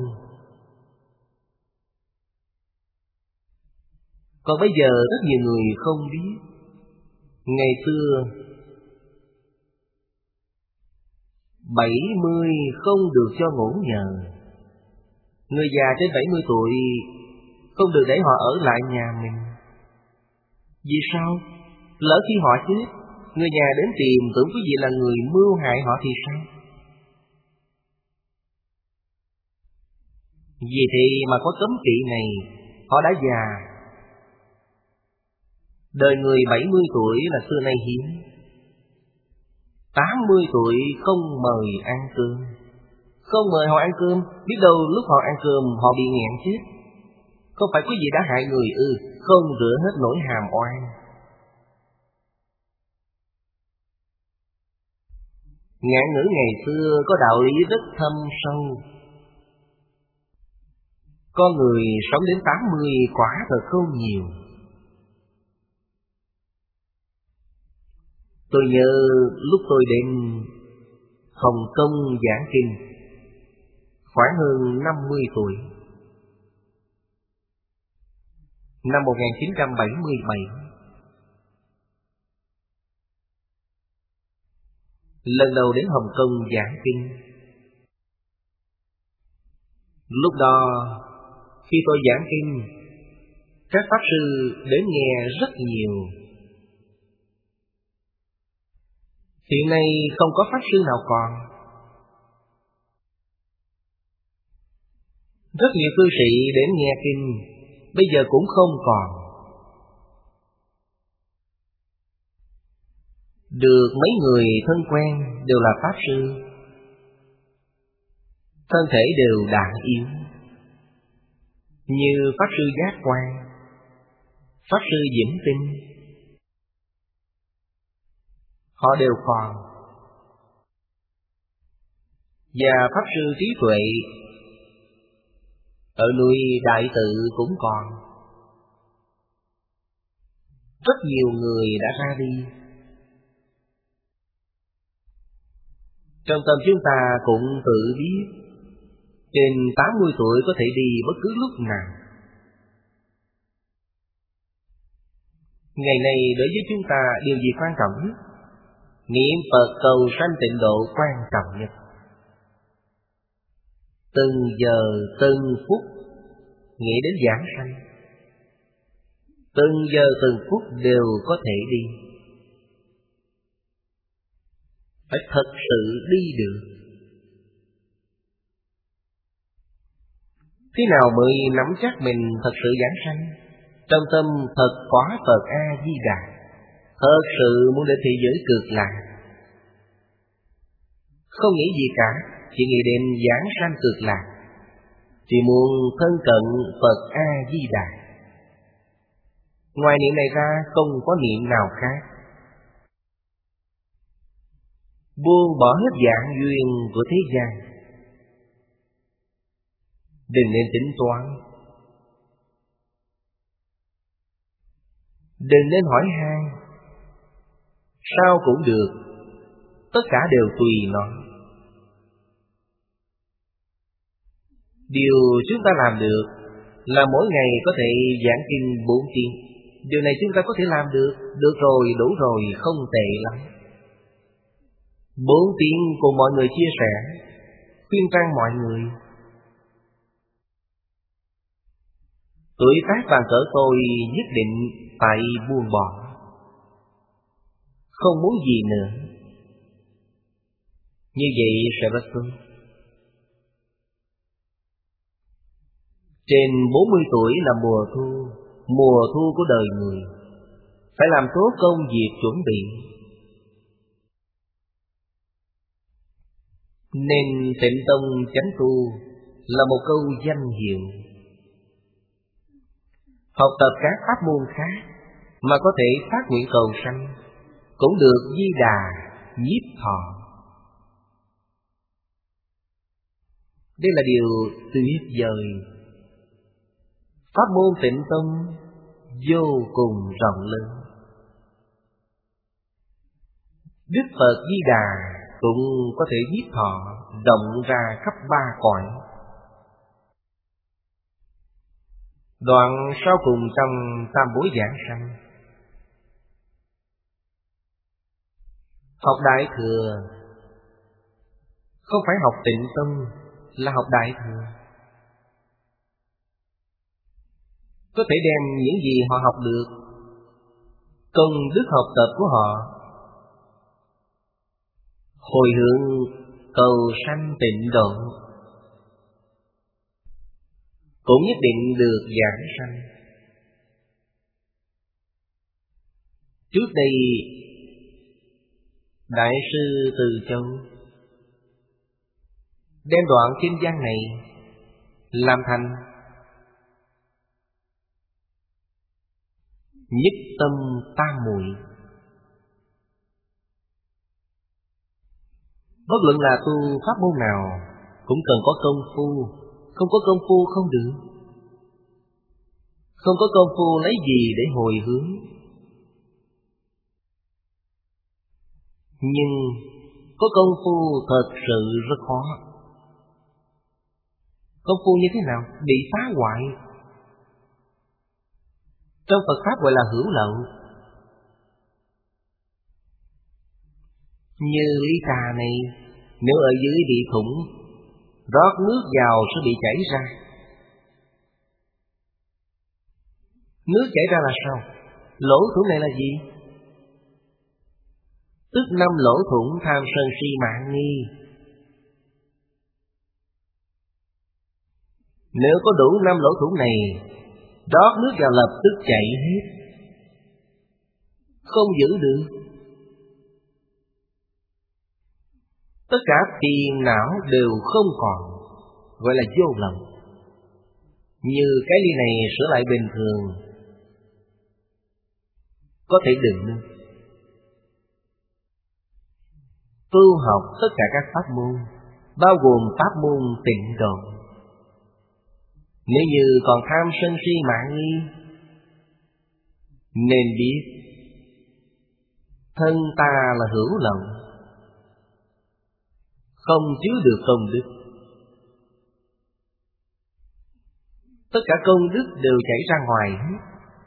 Còn bây giờ rất nhiều người không biết. Ngày xưa 70 không được cho ngủ nhờ. Người già trên 70 tuổi không được để họ ở lại nhà mình. Vì sao? Lỡ khi họ chết, người nhà đến tìm tưởng quý vị là người mưu hại họ thì sao? Vì thế mà có cấm kỵ này, họ đã già. Đời người 70 tuổi là xưa nay hiếm. 80 tuổi không mời ăn cơm. Không mời họ ăn cơm, biết đâu lúc họ ăn cơm họ bị nghẹn chết. Không phải quý vị đã hại người ư? Không rửa hết nỗi hàm oan. Ngạn ngữ ngày xưa có đạo lý rất thâm sâu. Con người sống đến 80 quả thật không nhiều. Tôi nhớ lúc tôi đến Hồng Kông giảng kinh, khoảng hơn 50 tuổi. Năm 1977, lần đầu đến Hồng Kông giảng kinh. Lúc đó, khi tôi giảng kinh, các pháp sư đến nghe rất nhiều. Hiện nay không có pháp sư nào còn. Rất nhiều cư sĩ đến nghe kinh, bây giờ cũng không còn. Được mấy người thân quen đều là pháp sư, thân thể đều đã yếu. Như Pháp Sư Giác Quan, Pháp Sư Vĩnh Tinh, họ đều còn. Và Pháp Sư Trí Tuệ ở núi Đại Tự cũng còn. Rất nhiều người đã ra đi. Trong tâm chúng ta cũng tự biết, trên 80 tuổi có thể đi bất cứ lúc nào. Ngày nay đối với chúng ta điều gì quan trọng nhất? Niệm Phật cầu sanh tịnh độ quan trọng nhất. Từng giờ, từng phút nghĩ đến giảng sanh. Từng giờ, từng phút đều có thể đi. Phải thật sự đi được. Thế nào mới nắm chắc mình thật sự giảng sanh? Trong tâm thật có Phật A-di-đà, thật sự muốn đến thế giới cực lạc. Không nghĩ gì cả, chỉ nghĩ đến giảng sanh cực lạc, chỉ muốn thân cận Phật A-di-đà. Ngoài niệm này ra không có niệm nào khác. Buông bỏ hết dạng duyên của thế gian. Đừng nên tính toán, đừng nên hỏi han. Sao cũng được, tất cả đều tùy nó. Điều chúng ta làm được là mỗi ngày có thể giảng kinh 4 tiếng. Điều này chúng ta có thể làm được. Được rồi, đủ rồi, không tệ lắm. 4 tiếng cùng mọi người chia sẻ, khuyên can mọi người. Tuổi tác bằng cỡ tôi nhất định phải buông bỏ, không muốn gì nữa. Như vậy sẽ rất tốt. Trên 40 tuổi là mùa thu của đời người. Phải làm tốt công việc chuẩn bị. Nên Tịnh Tông Chánh Tu là một câu danh hiệu. Học tập các pháp môn khác mà có thể phát nguyện cầu sanh cũng được Di Đà nhiếp thọ. Đây là điều tuyệt vời. Pháp môn Tịnh Tông vô cùng rộng lớn. Đức Phật Di Đà cũng có thể nhiếp thọ rộng ra khắp 3 cõi. Đoạn sau cùng trong Tam Bối Giảng Sanh, học Đại Thừa không phải học Tịnh Tông, là học Đại Thừa. Có thể đem những gì họ học được, công đức học tập của họ, hồi hướng cầu sanh tịnh độ, cũng nhất định được giảng sanh. Trước đây Đại sư Từ Châu đem đoạn kinh văn này làm thành Nhất Tâm Tam Muội. Bất luận là tu pháp môn nào cũng cần có công phu. Không có công phu không được. Không có công phu lấy gì để hồi hướng. Nhưng có công phu thật sự rất khó. Công phu như thế nào? Bị phá hoại. Trong Phật Pháp gọi là hữu lậu. Như ly trà này, nếu ở dưới bị thủng, rót nước vào sẽ bị chảy ra. Nước chảy ra là sao? Lỗ thủng này là gì? Tức 5 lỗ thủng tham sân si mạng nghi. Nếu có đủ 5 lỗ thủng này, rót nước vào lập tức chảy hết, không giữ được. Tất cả phiền não đều không còn, gọi là vô lậu. Như cái ly này sửa lại bình thường, có thể đựng nước. Tu học tất cả các pháp môn, bao gồm pháp môn tịnh độ. Nếu như còn tham sân si mạn nghi, nên biết thân ta là hữu lậu, không chứa được công đức. Tất cả công đức đều chảy ra ngoài hết.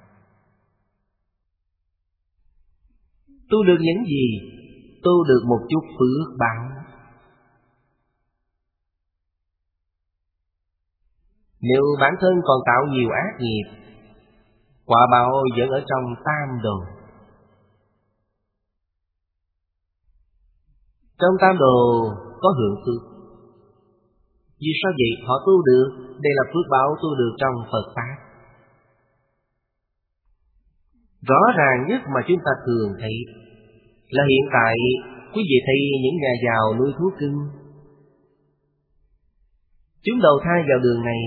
Tu được những gì? Tu được một chút phước báo. Nếu bản thân còn tạo nhiều ác nghiệp, quả báo vẫn ở trong tam đồ. Trong tam đồ có hưởng phước. Vì sao vậy? Họ tu được. Đây là phước báo tu được trong Phật Pháp. Rõ ràng nhất mà chúng ta thường thấy là hiện tại quý vị thấy những nhà giàu nuôi thú cưng. Chúng đầu thai vào đường này,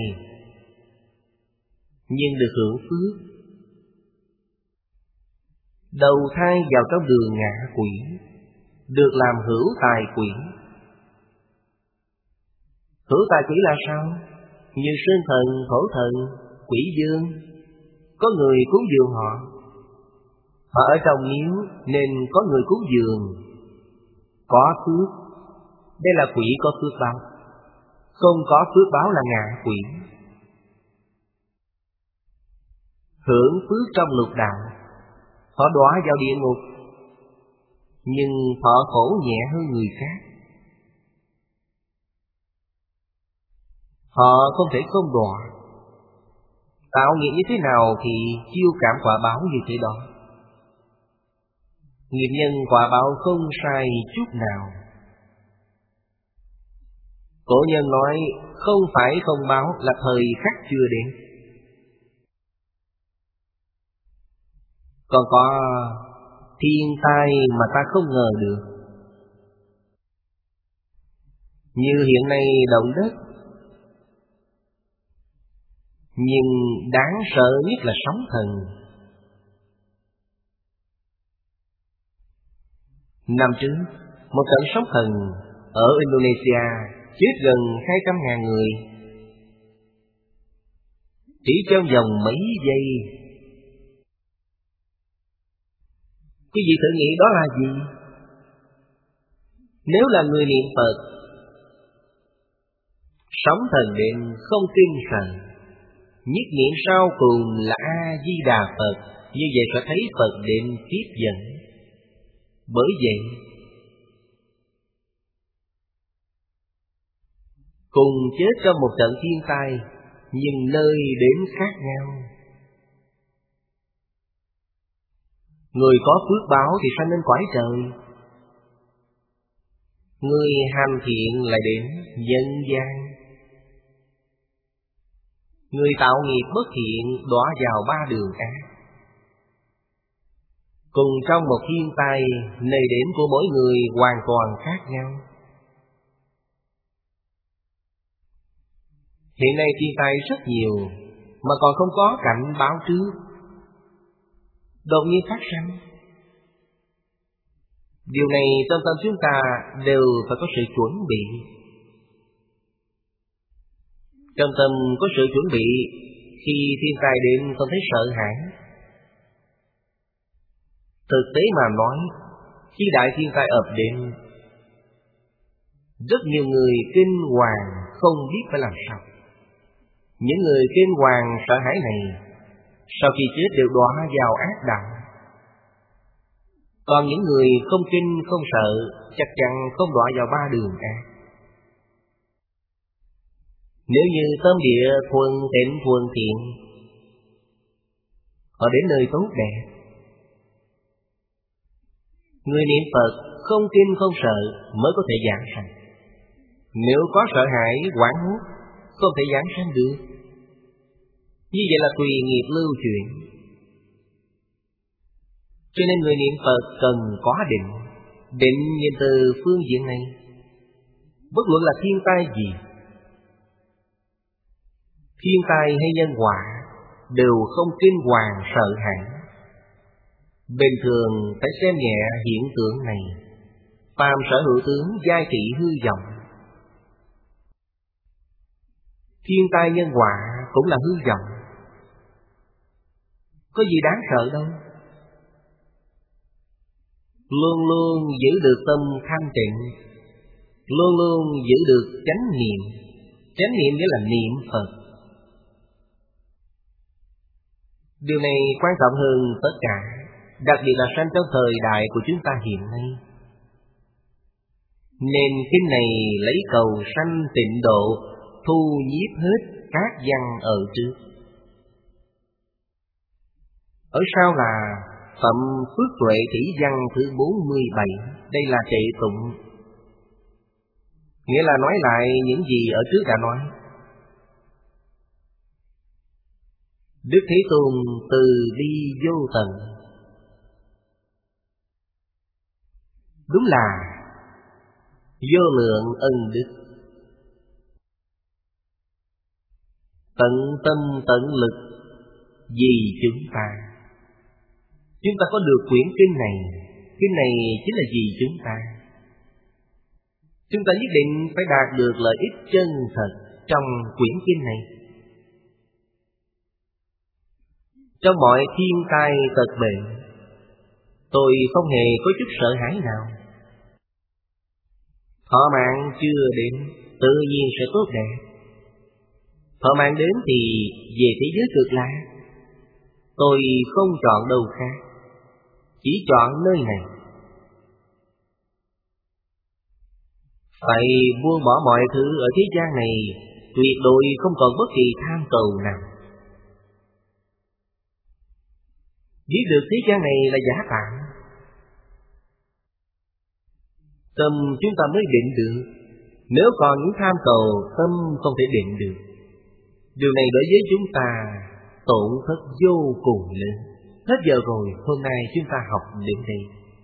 nhưng được hưởng phước. Đầu thai vào trong đường ngạ quỷ, được làm hữu tài quỷ. Hữu tài quỷ là sao? Như sơn thần, thổ thần, quỷ dương. Có người cúng dường họ. Họ ở trong miếu nên có người cúng dường. Có phước. Đây là quỷ có phước báo. Không có phước báo là ngạ quỷ. Hưởng phước trong lục đạo, họ đọa vào địa ngục, nhưng họ khổ nhẹ hơn người khác. Họ không thể không đọa. Tạo nghiệp như thế nào thì chiêu cảm quả báo như thế đó. Nghiệp nhân quả báo không sai chút nào. Cổ nhân nói không phải không báo là thời khắc chưa đến. Còn có thiên tai mà ta không ngờ được. Như hiện nay động đất. Nhưng đáng sợ nhất là sóng thần. Năm trước, một trận sóng thần ở Indonesia chết gần 200.000 người. Chỉ trong vòng mấy giây. Quý vị thử nghĩ đó là gì? Nếu là người niệm Phật, sóng thần đến không kinh sợ, nhất niệm sau cùng là A-di-đà Phật, như vậy sẽ thấy Phật đến tiếp dẫn. Bởi vậy, cùng chết trong một trận thiên tai, nhưng nơi đến khác nhau. Người có phước báo thì sanh lên cõi trời. Người hành thiện lại đến nhân gian. Người tạo nghiệp bất thiện đọa vào ba đường ác. Cùng trong một thiên tai, nơi đến của mỗi người hoàn toàn khác nhau. Hiện nay thiên tai rất nhiều, mà còn không có cảnh báo trước. Đột nhiên phát sinh. Điều này trong tâm chúng ta đều phải có sự chuẩn bị. Trong tâm có sự chuẩn bị, khi thiên tai đến không thấy sợ hãi. Thực tế mà nói, khi đại thiên tai ập đến, rất nhiều người kinh hoàng không biết phải làm sao. Những người kinh hoàng sợ hãi này, sau khi chết đều đọa vào ác đạo. Còn những người không kinh không sợ, chắc chắn không đọa vào ba đường ác. Nếu như tâm địa thuần tịnh thuần thiện, họ đến nơi tốt đẹp. Người niệm Phật không kinh không sợ mới có thể giảng sanh. Nếu có sợ hãi, hoảng hốt, không thể giảng sanh được. Như vậy là tùy nghiệp lưu chuyển. Cho nên người niệm Phật cần có định. Định nhìn từ phương diện này. Bất luận là thiên tai gì, Thiên tai hay nhân họa đều không kinh hoàng sợ hãi. Bình thường phải xem nhẹ hiện tượng này. Phàm sở hữu tướng giai thị hư vọng. Thiên tai nhân họa cũng là hư vọng, có gì đáng sợ đâu. Luôn luôn giữ được tâm thanh tịnh, luôn luôn giữ được chánh niệm. Chánh niệm nghĩa là niệm Phật. Điều này quan trọng hơn tất cả, đặc biệt là sanh trong thời đại của chúng ta hiện nay. Nên kinh này lấy cầu sanh tịnh độ, thu nhiếp hết các văn ở trước. Ở sau là Phẩm Phước Tuệ Thủy Văn thứ 47. Đây là kệ tụng, nghĩa là nói lại những gì ở trước đã nói. Đức Thế Tôn từ bi vô tận, đúng là vô lượng ân đức, tận tâm tận lực vì chúng ta. Chúng ta có được quyển kinh này. Kinh này chính là vì chúng ta. Chúng ta nhất định phải đạt được lợi ích chân thật trong quyển kinh này. Trong mọi thiên tai tật bệnh, tôi không hề có chút sợ hãi nào. Thọ mạng chưa đến, tự nhiên sẽ tốt đẹp. Thọ mạng đến thì về thế giới cực lạc. Tôi không chọn đâu khác, chỉ chọn nơi này. Phải buông bỏ mọi thứ ở thế gian này, tuyệt đối không còn bất kỳ tham cầu nào. Biết được thế gian này là giả tạm, tâm chúng ta mới định được. Nếu còn những tham cầu, tâm không thể định được. Điều này đối với chúng ta tổn thất vô cùng lớn. Hết giờ rồi, hôm nay chúng ta học đến đây.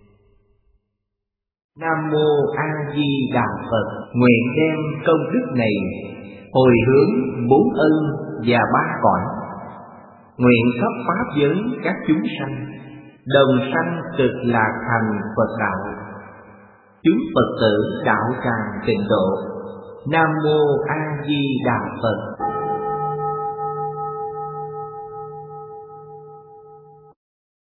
Nam Mô A Di Đà Phật. Nguyện đem công đức này hồi hướng bốn ân và ba cõi. Nguyện khắp pháp giới các chúng sanh đồng sanh cực lạc thành Phật đạo. Chúng Phật tử đạo tràng tịnh độ. Nam Mô A Di Đà Phật.